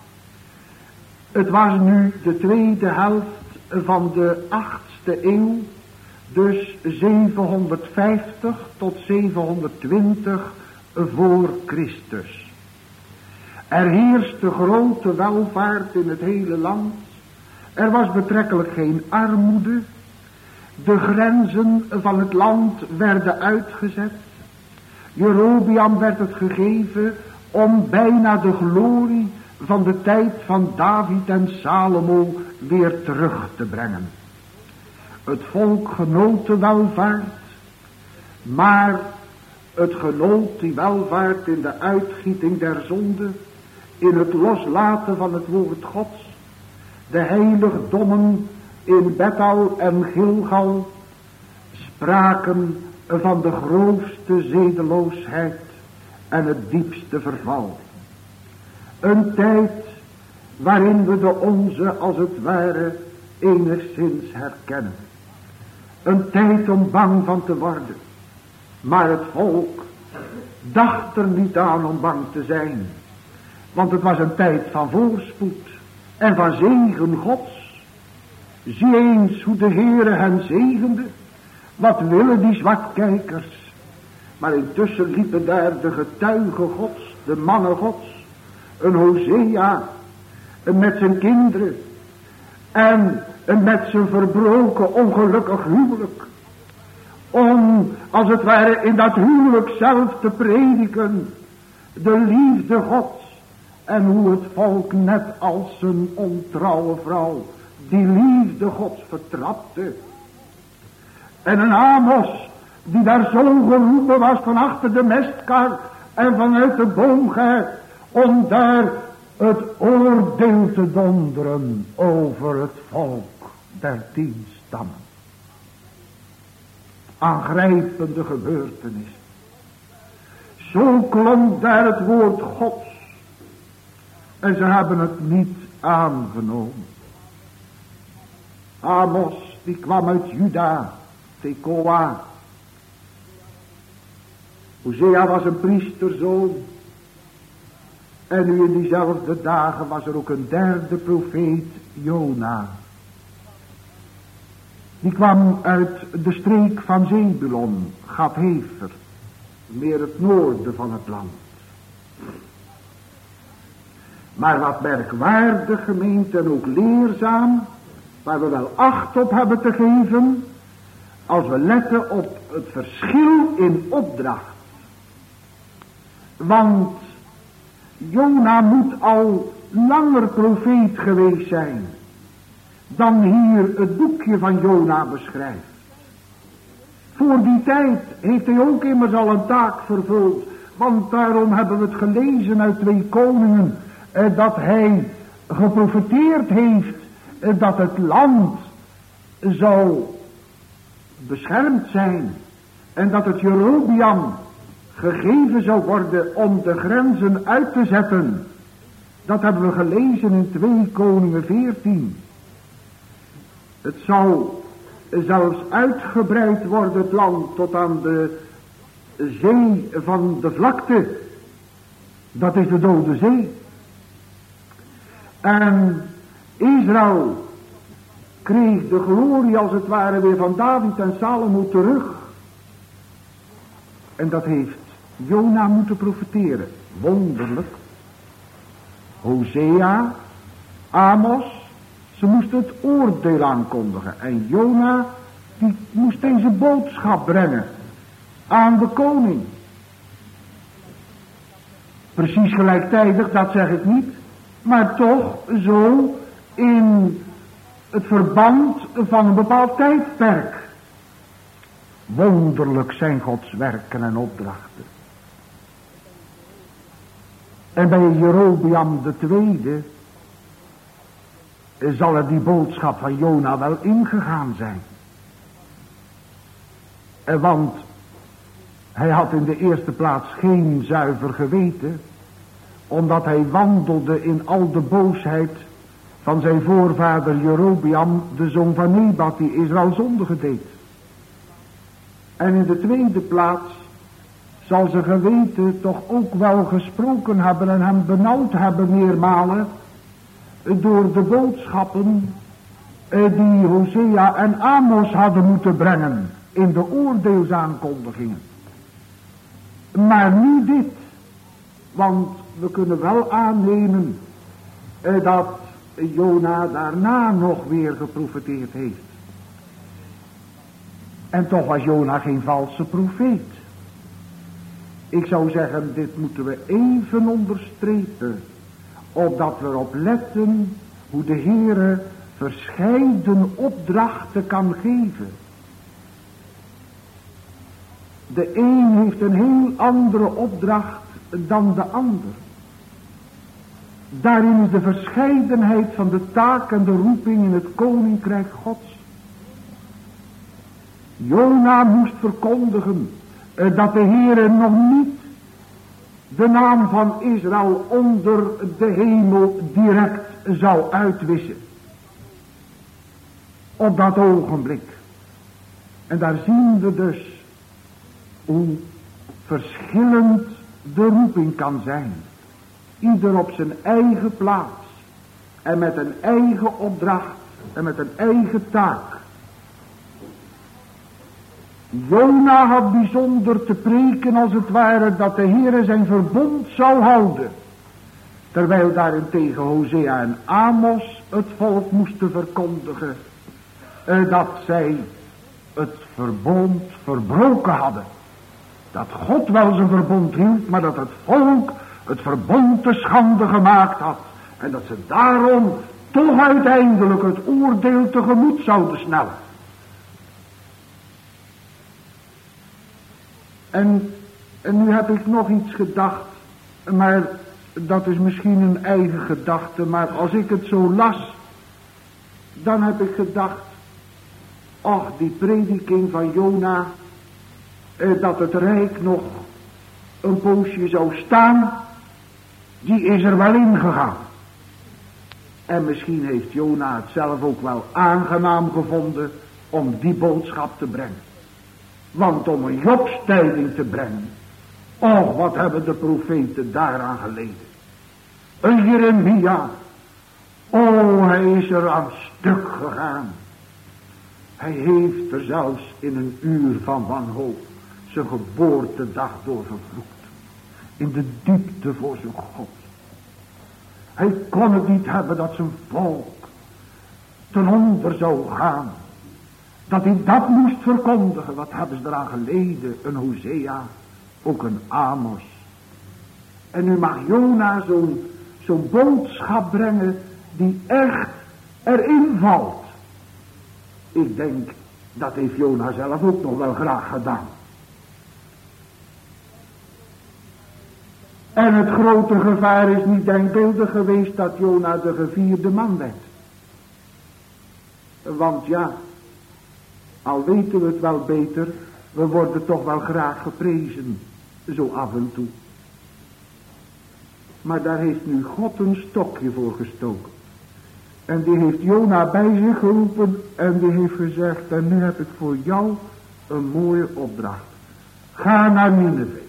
Het was nu de tweede helft van de achtste eeuw. Dus zevenhonderdvijftig tot zevenhonderdtwintig voor Christus. Er heerste grote welvaart in het hele land. Er was betrekkelijk geen armoede. De grenzen van het land werden uitgezet. Jerobeam werd het gegeven om bijna de glorie van de tijd van David en Salomo weer terug te brengen. Het volk genoot de welvaart, maar het genoot die welvaart in de uitgieting der zonde, in het loslaten van het woord Gods, de heiligdommen in Bethel en Gilgal spraken van de grootste zedeloosheid en het diepste verval. Een tijd waarin we de onze als het ware enigszins herkennen. Een tijd om bang van te worden. Maar het volk dacht er niet aan om bang te zijn. Want het was een tijd van voorspoed en van zegen Gods. Zie eens hoe de Heere hen zegende. Wat willen die zwartkijkers? Maar intussen liepen daar de getuigen Gods, de mannen Gods. Een Hosea, met zijn kinderen. En met zijn verbroken ongelukkig huwelijk. Om als het ware in dat huwelijk zelf te prediken. De liefde Gods. En hoe het volk net als een ontrouwe vrouw die liefde Gods vertrapte. En een Amos, die daar zo geroepen was van achter de mestkar en vanuit de boomgaard, om daar het oordeel te donderen over het volk der tien stammen. Aangrijpende gebeurtenis. Zo klonk daar het woord Gods. En ze hebben het niet aangenomen. Amos, die kwam uit Juda, Tekoa. Hosea was een priesterzoon. En nu in diezelfde dagen was er ook een derde profeet, Jona. Die kwam uit de streek van Zebulon, Gath-Hefer, meer het noorden van het land. Maar wat merkwaardig, gemeente, en ook leerzaam, waar we wel acht op hebben te geven, als we letten op het verschil in opdracht. Want Jona moet al langer profeet geweest zijn dan hier het boekje van Jona beschrijft. Voor die tijd heeft hij ook immers al een taak vervuld. Want daarom hebben we het gelezen uit Twee Koningen, eh, dat hij geprofeteerd heeft eh, dat het land zou beschermd zijn. En dat het Jerobeam gegeven zou worden om de grenzen uit te zetten. Dat hebben we gelezen in Twee Koningen veertien. Het zou zelfs uitgebreid worden, het land, tot aan de zee van de vlakte. Dat is de Dode Zee. En Israël kreeg de glorie als het ware weer van David en Salomo terug. En dat heeft Jona moeten profeteren. Wonderlijk. Hosea, Amos, ze moesten het oordeel aankondigen. En Jona, die moest deze boodschap brengen aan de koning. Precies gelijktijdig, dat zeg ik niet. Maar toch zo in het verband van een bepaald tijdperk. Wonderlijk zijn Gods werken en opdrachten. En bij Jerobeam de tweede zal er die boodschap van Jona wel ingegaan zijn. En want hij had in de eerste plaats geen zuiver geweten, omdat hij wandelde in al de boosheid van zijn voorvader Jerobeam, de zoon van Nebat, die Israël zondige deed. En in de tweede plaats zal zijn geweten toch ook wel gesproken hebben en hem benauwd hebben meermalen door de boodschappen die Hosea en Amos hadden moeten brengen in de oordeelsaankondigingen. Maar nu dit, want we kunnen wel aannemen dat Jona daarna nog weer geprofeteerd heeft. En toch was Jona geen valse profeet. Ik zou zeggen, dit moeten we even onderstrepen, opdat we erop letten hoe de Heere verscheiden opdrachten kan geven. De een heeft een heel andere opdracht dan de ander. Daarin is de verscheidenheid van de taak en de roeping in het koninkrijk Gods. Jona moest verkondigen eh, dat de Heere nog niet de naam van Israël onder de hemel direct zou uitwissen. Op dat ogenblik. En daar zien we dus hoe verschillend de roeping kan zijn. Ieder op zijn eigen plaats. En met een eigen opdracht. En met een eigen taak. Jona had bijzonder te preken als het ware dat de Heere zijn verbond zou houden. Terwijl daarentegen Hosea en Amos het volk moesten verkondigen. Eh, dat zij het verbond verbroken hadden. Dat God wel zijn verbond hield, maar dat het volk het verbond te schande gemaakt had. En dat ze daarom toch uiteindelijk het oordeel tegemoet zouden snellen. En, en nu heb ik nog iets gedacht, maar dat is misschien een eigen gedachte, maar als ik het zo las, dan heb ik gedacht, ach, die prediking van Jona, eh, dat het rijk nog een poosje zou staan, die is er wel ingegaan. En misschien heeft Jona het zelf ook wel aangenaam gevonden om die boodschap te brengen. Want om een Jobstijding te brengen, oh, wat hebben de profeten daaraan geleden. Een Jeremia, oh, hij is er aan stuk gegaan. Hij heeft er zelfs in een uur van wanhoop zijn geboortedag door vervloekt. In de diepte voor zijn God. Hij kon het niet hebben dat zijn volk ten onder zou gaan. Dat hij dat moest verkondigen. Wat hebben ze eraan geleden? Een Hosea, ook een Amos. En nu mag Jona zo'n zo'n boodschap brengen die echt erin valt. Ik denk, dat heeft Jona zelf ook nog wel graag gedaan. En het grote gevaar is niet denkbeeldig geweest dat Jona de gevierde man werd. Want ja, al weten we het wel beter, we worden toch wel graag geprezen, zo af en toe. Maar daar heeft nu God een stokje voor gestoken. En die heeft Jona bij zich geroepen en die heeft gezegd, en nu heb ik voor jou een mooie opdracht. Ga naar Nineve.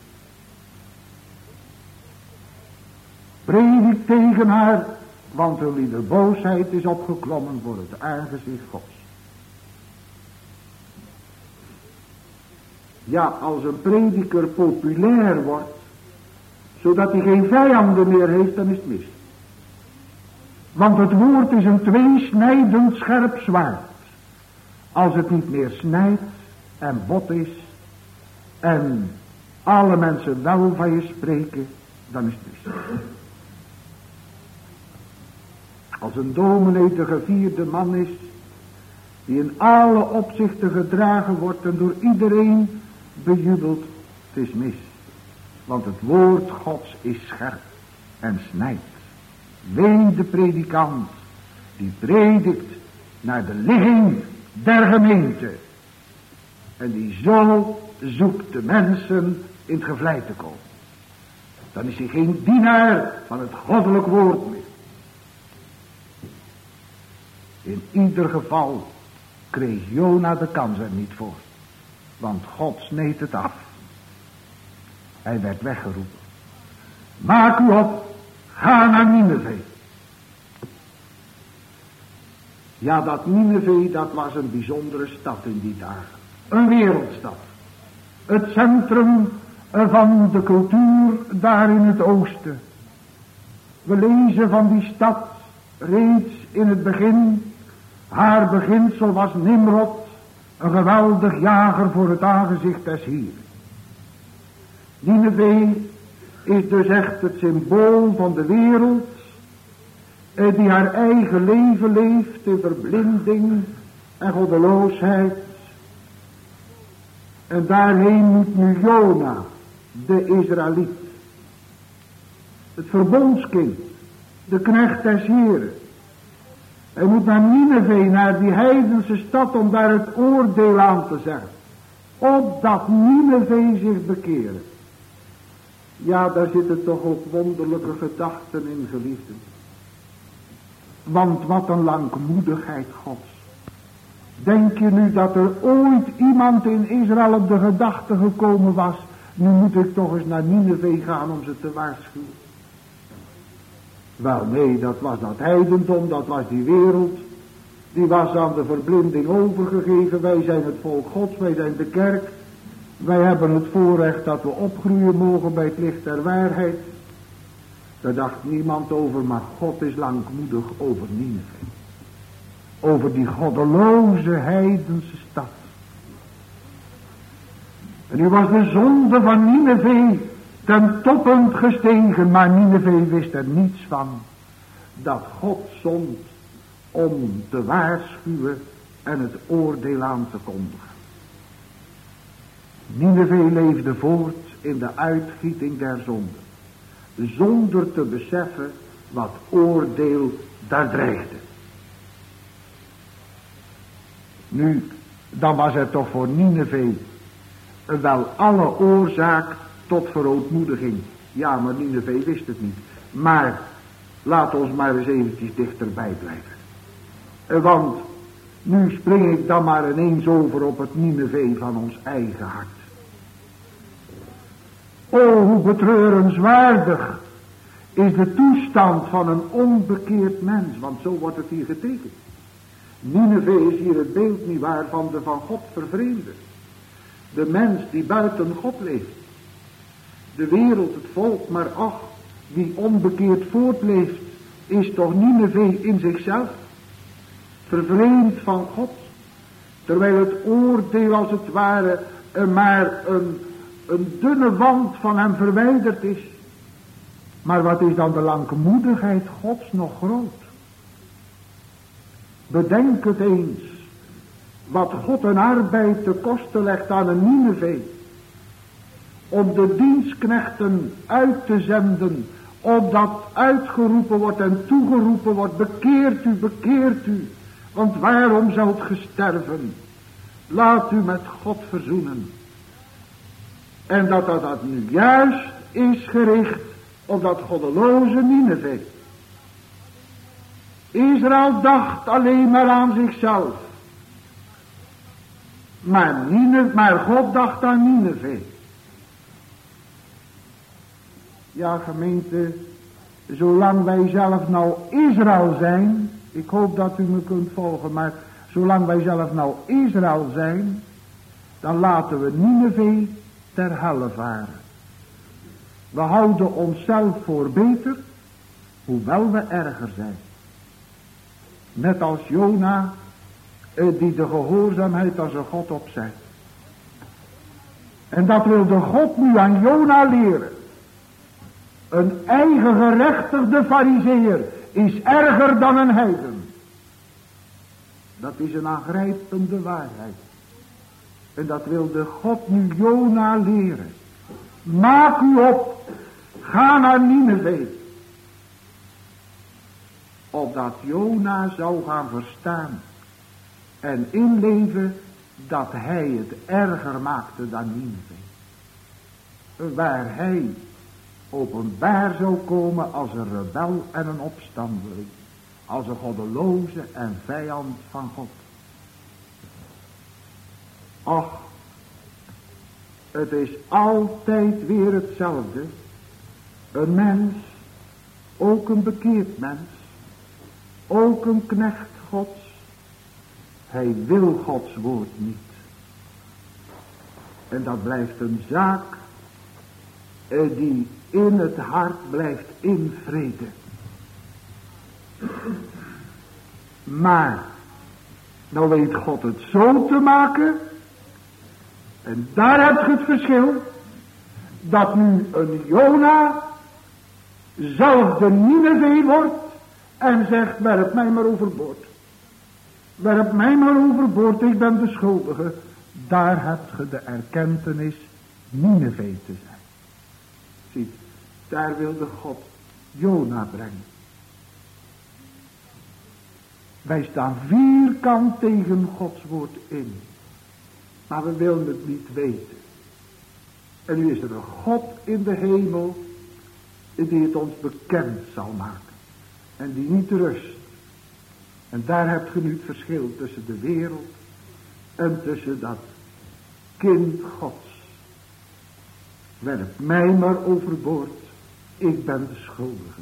Predik tegen haar, want er lieder boosheid is opgeklommen voor het aangezicht Gods. Ja, als een prediker populair wordt, zodat hij geen vijanden meer heeft, dan is het mis. Want het woord is een tweesnijdend scherp zwaard. Als het niet meer snijdt en bot is en alle mensen wel van je spreken, dan is het mis. Als een dominee de gevierde man is, die in alle opzichten gedragen wordt en door iedereen bejubeld, het is mis. Want het woord Gods is scherp en snijdt. Wee de predikant, die predikt naar de ligging der gemeente. En die zo zoekt de mensen in het gevlei te komen. Dan is hij geen dienaar van het goddelijk woord meer. In ieder geval kreeg Jona de kans er niet voor. Want God sneed het af. Hij werd weggeroepen. Maak u op, ga naar Nineve. Ja, dat Nineve, dat was een bijzondere stad in die dagen. Een wereldstad. Het centrum van de cultuur daar in het oosten. We lezen van die stad reeds in het begin. Haar beginsel was Nimrod, een geweldig jager voor het aangezicht des Heeren. Nineve is dus echt het symbool van de wereld, die haar eigen leven leeft in verblinding en goddeloosheid. En daarheen moet nu Jona, de Israëliet, het verbondskind, de knecht des Heeren. Hij moet naar Nineve, naar die heidense stad, om daar het oordeel aan te zeggen. Opdat Nineve zich bekeren. Ja, daar zitten toch ook wonderlijke gedachten in, geliefden. Want wat een langmoedigheid Gods. Denk je nu dat er ooit iemand in Israël op de gedachte gekomen was, nu moet ik toch eens naar Nineve gaan om ze te waarschuwen. Wel nee, dat was dat heidendom, dat was die wereld. Die was aan de verblinding overgegeven. Wij zijn het volk Gods, wij zijn de kerk. Wij hebben het voorrecht dat we opgroeien mogen bij het licht der waarheid. Daar dacht niemand over, maar God is langmoedig over Nineve. Over die goddeloze heidense stad. En nu was de zonde van Nineve ten toppunt gestegen, maar Nineve wist er niets van. Dat God zond om te waarschuwen en het oordeel aan te kondigen. Nineve leefde voort in de uitgieting der zonde, zonder te beseffen wat oordeel daar dreigde. Nu, dan was er toch voor Nineve wel alle oorzaak tot verootmoediging. Ja, maar Nineve wist het niet. Maar laat ons maar eens eventjes dichterbij blijven. Want nu spring ik dan maar ineens over op het Nineve van ons eigen hart. O, hoe betreurenswaardig is de toestand van een onbekeerd mens, want zo wordt het hier getekend. Nineve is hier het beeld niet waar van de van God vervreemde. De mens die buiten God leeft. De wereld, het volk, maar ach, wie onbekeerd voortleeft, is toch Nineve in zichzelf. Vervreemd van God. Terwijl het oordeel als het ware er maar een, een dunne wand van hem verwijderd is. Maar wat is dan de langmoedigheid Gods nog groot? Bedenk het eens. Wat God een arbeid te kosten legt aan een Nineve. Om de dienstknechten uit te zenden. Opdat uitgeroepen wordt en toegeroepen wordt. Bekeert u, bekeert u. Want waarom zult ge sterven? Laat u met God verzoenen. En dat dat, dat nu juist is gericht op dat goddeloze Nineve. Israël dacht alleen maar aan zichzelf. Maar, Nineve, maar God dacht aan Nineve. Ja, gemeente, zolang wij zelf nou Israël zijn, ik hoop dat u me kunt volgen, maar zolang wij zelf nou Israël zijn, dan laten we Nineve ter helle varen. We houden onszelf voor beter, hoewel we erger zijn. Net als Jona, die de gehoorzaamheid als een God opzet. En dat wilde God nu aan Jona leren. Een eigen gerechtigde farizeeër is erger dan een heiden. Dat is een aangrijpende waarheid. En dat wilde God nu Jona leren. Maak u op, ga naar Nineve. Opdat Jona zou gaan verstaan en inleven dat hij het erger maakte dan Nineve. Waar hij openbaar zou komen als een rebel en een opstandeling. Als een goddeloze en vijand van God. Ach, het is altijd weer hetzelfde. Een mens, ook een bekeerd mens, ook een knecht Gods, hij wil Gods woord niet. En dat blijft een zaak die in het hart blijft invreden. Maar, nou weet God het zo te maken, en daar heb je het verschil, dat nu een Jona zelf de Nineve wordt en zegt, werp mij maar overboord. Werp mij maar overboord, ik ben de schuldige. Daar hebt je de erkentenis Nineve te zijn. Ziet, daar wilde God Jona brengen. Wij staan vierkant tegen Gods woord in. Maar we willen het niet weten. En nu is er een God in de hemel die het ons bekend zal maken. En die niet rust. En daar hebt je nu het verschil tussen de wereld en tussen dat kind Gods. Werp mij maar overboord. Ik ben de schuldige.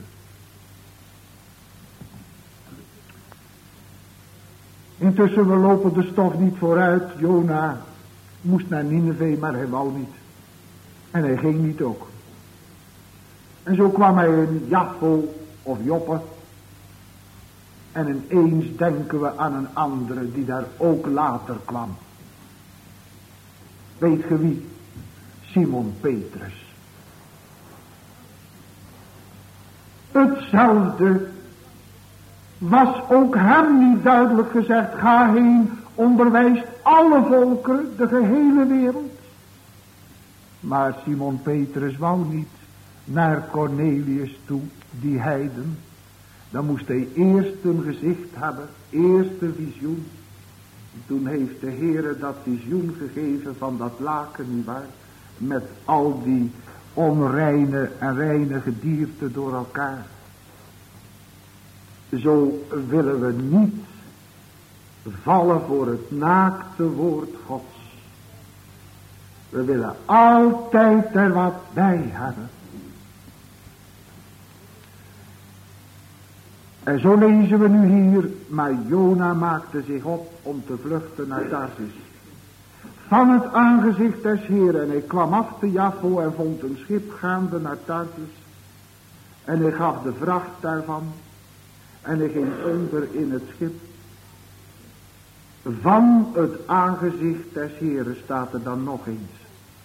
Intussen we lopen de stof niet vooruit. Jona moest naar Nineve, maar hij wou niet. En hij ging niet ook. En zo kwam hij in Jaffo of Joppe. En ineens denken we aan een andere die daar ook later kwam. Weet je wie? Simon Petrus. Hetzelfde was ook hem niet duidelijk gezegd, ga heen, onderwijst alle volkeren, de gehele wereld. Maar Simon Petrus wou niet naar Cornelius toe, die heiden. Dan moest hij eerst een gezicht hebben, eerst een visioen. Toen heeft de Heere dat visioen gegeven van dat laken, nietwaar, met al die onreine en reine gedierte door elkaar. Zo willen we niet vallen voor het naakte woord Gods. We willen altijd er wat bij hebben. En zo lezen we nu hier, maar Jona maakte zich op om te vluchten naar Tarsis. Van het aangezicht des Heeren, en hij kwam af te Jaffo en vond een schip gaande naar Tarsis. En hij gaf de vracht daarvan. En hij ging onder in het schip. Van het aangezicht des Heeren staat er dan nog eens.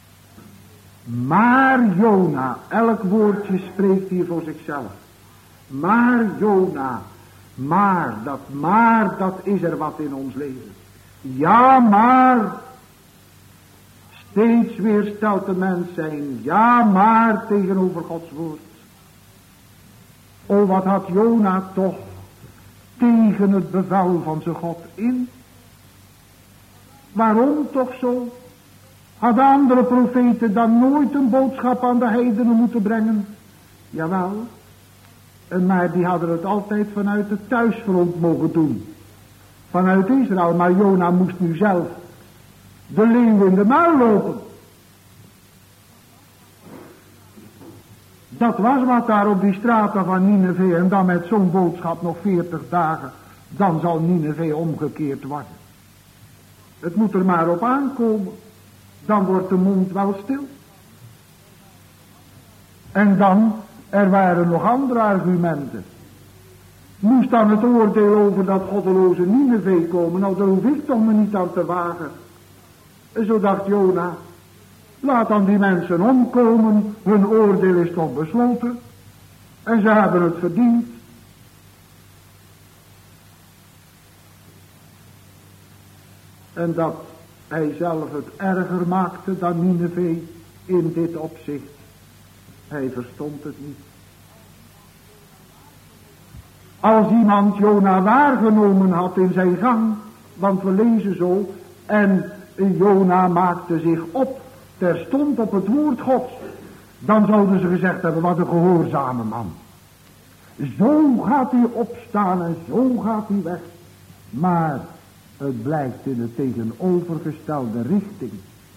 Maar Jona, elk woordje spreekt hier voor zichzelf. Maar Jona, maar, dat maar, dat is er wat in ons leven. Ja, maar, steeds weer stelt de mens zijn ja, maar tegenover Gods woord. O, wat had Jona toch tegen het bevel van zijn God in? Waarom toch zo? Hadden andere profeten dan nooit een boodschap aan de heidenen moeten brengen? Jawel. Maar die hadden het altijd vanuit het thuisfront mogen doen. Vanuit Israël. Maar Jona moest nu zelf de leeuw in de muil lopen. Dat was wat daar op die straten van Nineve. En dan met zo'n boodschap nog veertig dagen. Dan zal Nineve omgekeerd worden. Het moet er maar op aankomen. Dan wordt de mond wel stil. En dan, er waren nog andere argumenten. Moest dan het oordeel over dat goddeloze Nineve komen? Nou, daar hoef ik toch me niet aan te wagen. En zo dacht Jona, laat dan die mensen omkomen. Hun oordeel is toch besloten. En ze hebben het verdiend. En dat hij zelf het erger maakte dan Nineve in dit opzicht. Hij verstond het niet. Als iemand Jona waargenomen had in zijn gang, want we lezen zo, en Jona maakte zich op, terstond op het woord Gods, dan zouden ze gezegd hebben, wat een gehoorzame man. Zo gaat hij opstaan en zo gaat hij weg. Maar het blijkt in de tegenovergestelde richting.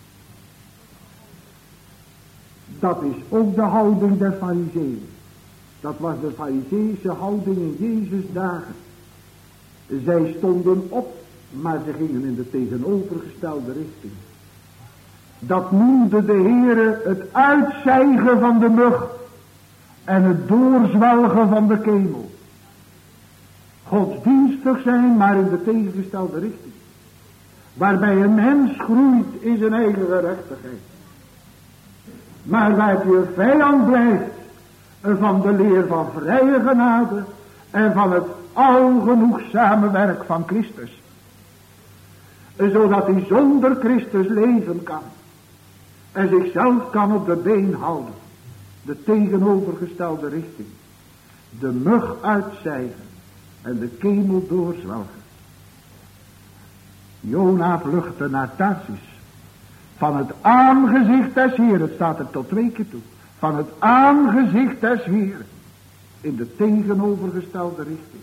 Dat is ook de houding der Farizeeën. Dat was de Farizeese houding in Jezus' dagen. Zij stonden op, maar ze gingen in de tegenovergestelde richting. Dat noemde de Heere het uitzijgen van de mug en het doorzwelgen van de kemel. Godsdienstig zijn, maar in de tegengestelde richting. Waarbij een mens groeit in zijn eigen gerechtigheid. Maar waar je vijand blijft van de leer van vrije genade en van het algenoegzame werk van Christus. Zodat hij zonder Christus leven kan. En zichzelf kan op de been houden. De tegenovergestelde richting. De mug uitzijgen en de kemel doorzwelgen. Jona vluchtte naar Tarsis. Van het aangezicht des Heeren, het staat er tot twee keer toe. Van het aangezicht des Heeren. In de tegenovergestelde richting.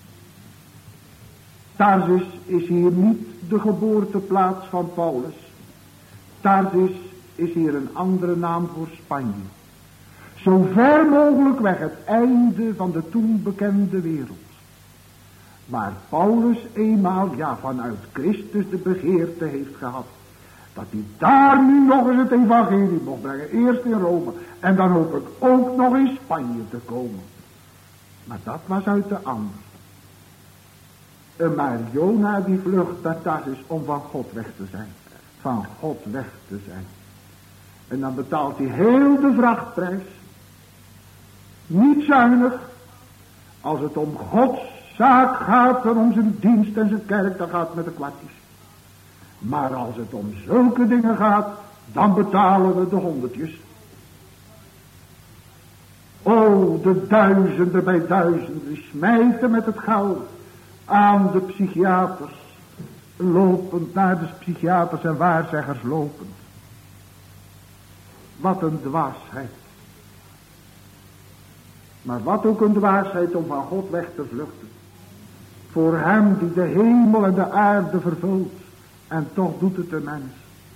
Tarsis is hier niet de geboorteplaats van Paulus. Tarsis is hier een andere naam voor Spanje. Zo ver mogelijk weg het einde van de toen bekende wereld. Waar Paulus eenmaal, ja, vanuit Christus de begeerte heeft gehad. Dat hij daar nu nog eens het evangelie mocht brengen. Eerst in Rome. En dan hoop ik ook nog in Spanje te komen. Maar dat was uit de ander. Maar Jona die vlucht naar Tarsis om van God weg te zijn. Van God weg te zijn. En dan betaalt hij heel de vrachtprijs. Niet zuinig. Als het om Gods zaak gaat en om zijn dienst en zijn kerk, dan gaat het met de kwartjes. Maar als het om zulke dingen gaat, dan betalen we de honderdjes. O, de duizenden bij duizenden smijten met het geld aan de psychiaters, lopend naar de psychiaters en waarzeggers lopend. Wat een dwaasheid. Maar wat ook een dwaasheid om van God weg te vluchten. Voor hem die de hemel en de aarde vervult. En toch doet het de mens.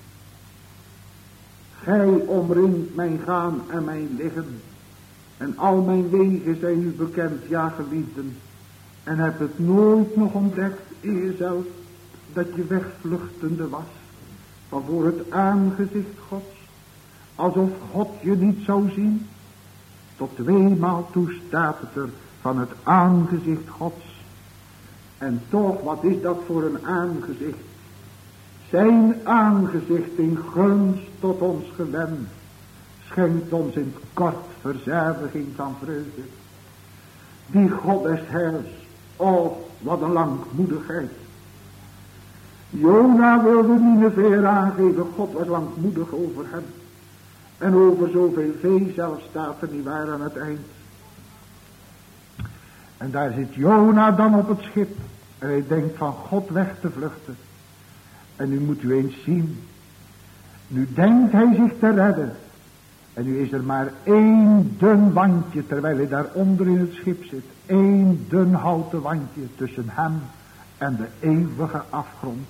Gij omringt mijn gaan en mijn liggen. En al mijn wegen zijn u bekend, ja geliefden. En hebt het nooit nog ontdekt, eer zelf, dat je wegvluchtende was. Van voor het aangezicht Gods. Alsof God je niet zou zien. Tot tweemaal toe staat het er van het aangezicht Gods. En toch, wat is dat voor een aangezicht? Zijn aangezicht in gunst tot ons gewend. Schenkt ons in het kort verzadiging van vreugde. Die God des heils. Oh, wat een langmoedigheid. Jona wilde Nineve aangeven. God was langmoedig over hem. En over zoveel vee zelfs staat er niet waar aan het eind. En daar zit Jona dan op het schip. En hij denkt van God weg te vluchten. En nu moet u eens zien. Nu denkt hij zich te redden. En nu is er maar één dun wandje terwijl hij daaronder in het schip zit. Eén dun houten wandje tussen hem en de eeuwige afgrond.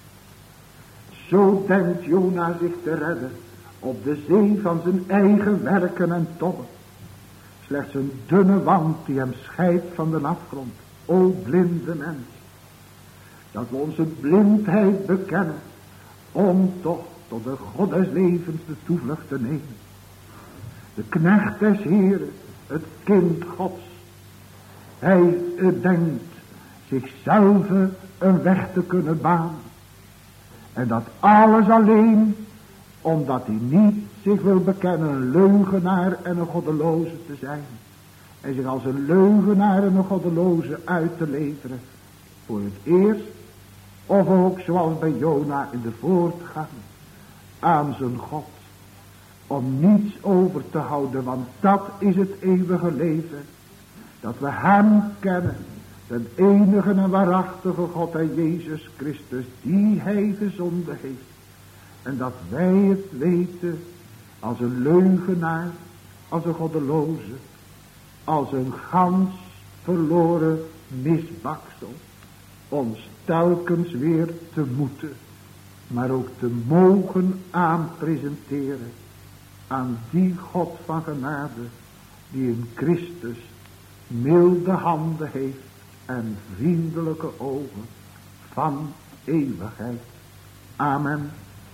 Zo denkt Jona zich te redden. Op de zee van zijn eigen werken en tobben. Slechts een dunne wand die hem scheidt van de afgrond. O blinde mens. Dat we onze blindheid bekennen. Om toch tot de God des levens de toevlucht te nemen. De knecht des Heren. Het kind Gods. Hij denkt zichzelf een weg te kunnen banen. En dat alles alleen omdat hij niet zich wil bekennen een leugenaar en een goddeloze te zijn. En zich als een leugenaar en een goddeloze uit te leveren. Voor het eerst. Of ook zoals bij Jona in de voortgang. Aan zijn God. Om niets over te houden. Want dat is het eeuwige leven. Dat we hem kennen. De enige en waarachtige God en Jezus Christus. Die hij gezonden heeft. En dat wij het weten als een leugenaar, als een goddeloze, als een gans verloren misbaksel. Ons telkens weer te moeten, maar ook te mogen aanpresenteren aan die God van genade, die in Christus milde handen heeft en vriendelijke ogen van eeuwigheid. Amen.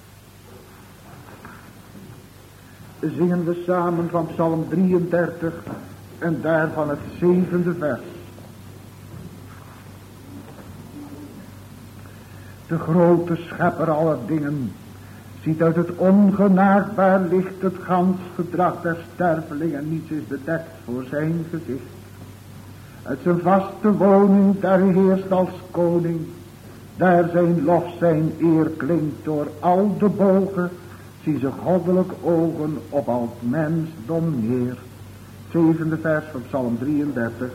Zingen we samen van Psalm drieëndertig en daarvan het zevende vers. De grote schepper aller dingen ziet uit het ongenaakbaar licht het gans gedrag der stervelingen. Niets is bedekt voor zijn gezicht. Uit zijn vaste woning daar heerst als koning. Daar zijn lof, zijn eer klinkt door al de bogen. Zie ze goddelijk ogen op al het mensdom neer. Zevende vers van Psalm drieëndertig.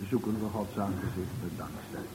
zoeken we Gods aangezicht met dankzij.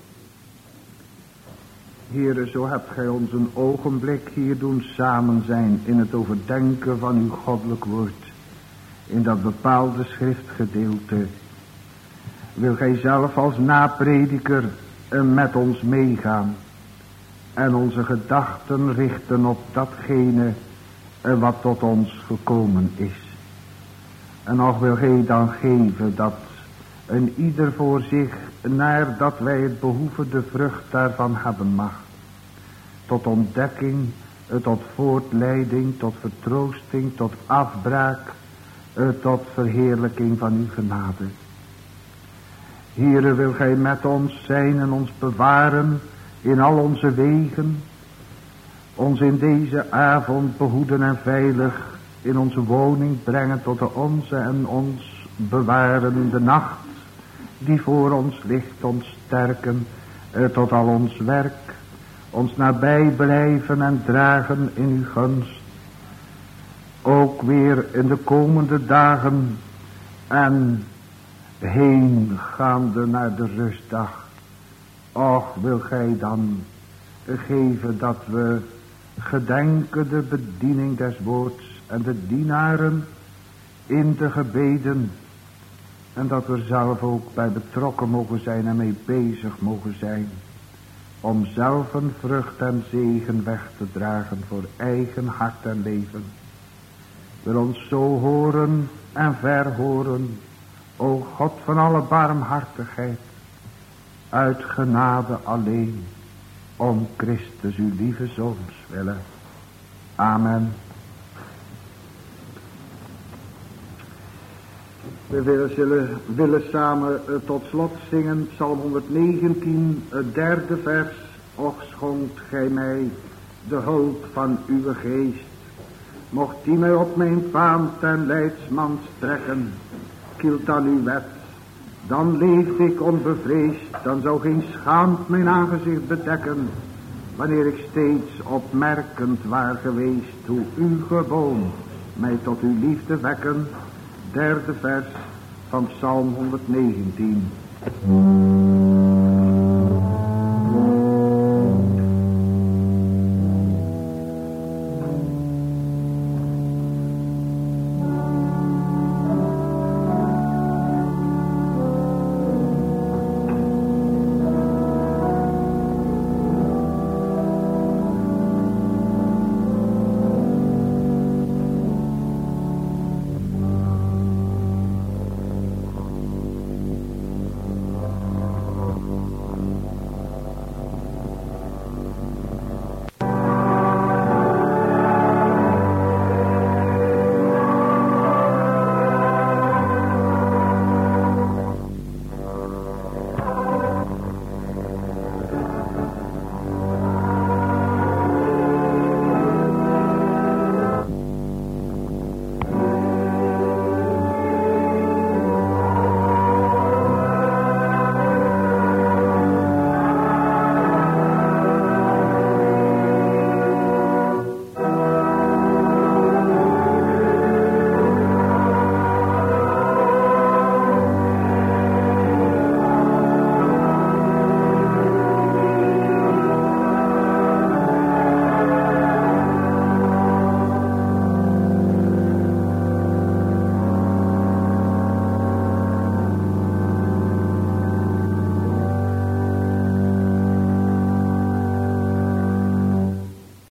Heere, zo hebt gij ons een ogenblik hier doen samen zijn in het overdenken van uw goddelijk woord. In dat bepaalde schriftgedeelte. Wil gij zelf als naprediker met ons meegaan. En onze gedachten richten op datgene wat tot ons gekomen is. En nog wil gij dan geven dat een ieder voor zich, naar dat wij het behoeven, de vrucht daarvan hebben mag. Tot ontdekking, tot voortleiding, tot vertroosting, tot afbraak, tot verheerlijking van uw genade. Heere, wil gij met ons zijn en ons bewaren in al onze wegen, ons in deze avond behoeden en veilig in onze woning brengen tot de onze en ons bewaren de nacht die voor ons ligt, ons sterken eh, tot al ons werk, ons nabij blijven en dragen in uw gunst, ook weer in de komende dagen en heen gaande naar de rustdag. Och, wil gij dan geven dat we gedenken de bediening des woords en de dienaren in de gebeden. En dat we zelf ook bij betrokken mogen zijn en mee bezig mogen zijn. Om zelf een vrucht en zegen weg te dragen voor eigen hart en leven. Wil ons zo horen en verhoren, o God van alle barmhartigheid. Uit genade alleen, om Christus uw lieve Zoons willen. Amen. We willen, zullen, willen samen uh, tot slot zingen Psalm honderdnegentien, het derde vers. Och, schonkt gij mij de hulp van uw geest. Mocht die mij op mijn faam ten leidsman strekken, kielt aan uw wet. Dan leefde ik onbevreesd, dan zou geen schaamte mijn aangezicht bedekken, wanneer ik steeds opmerkend waar geweest, hoe uw geboon mij tot uw liefde wekken. Derde vers van Psalm honderdnegentien.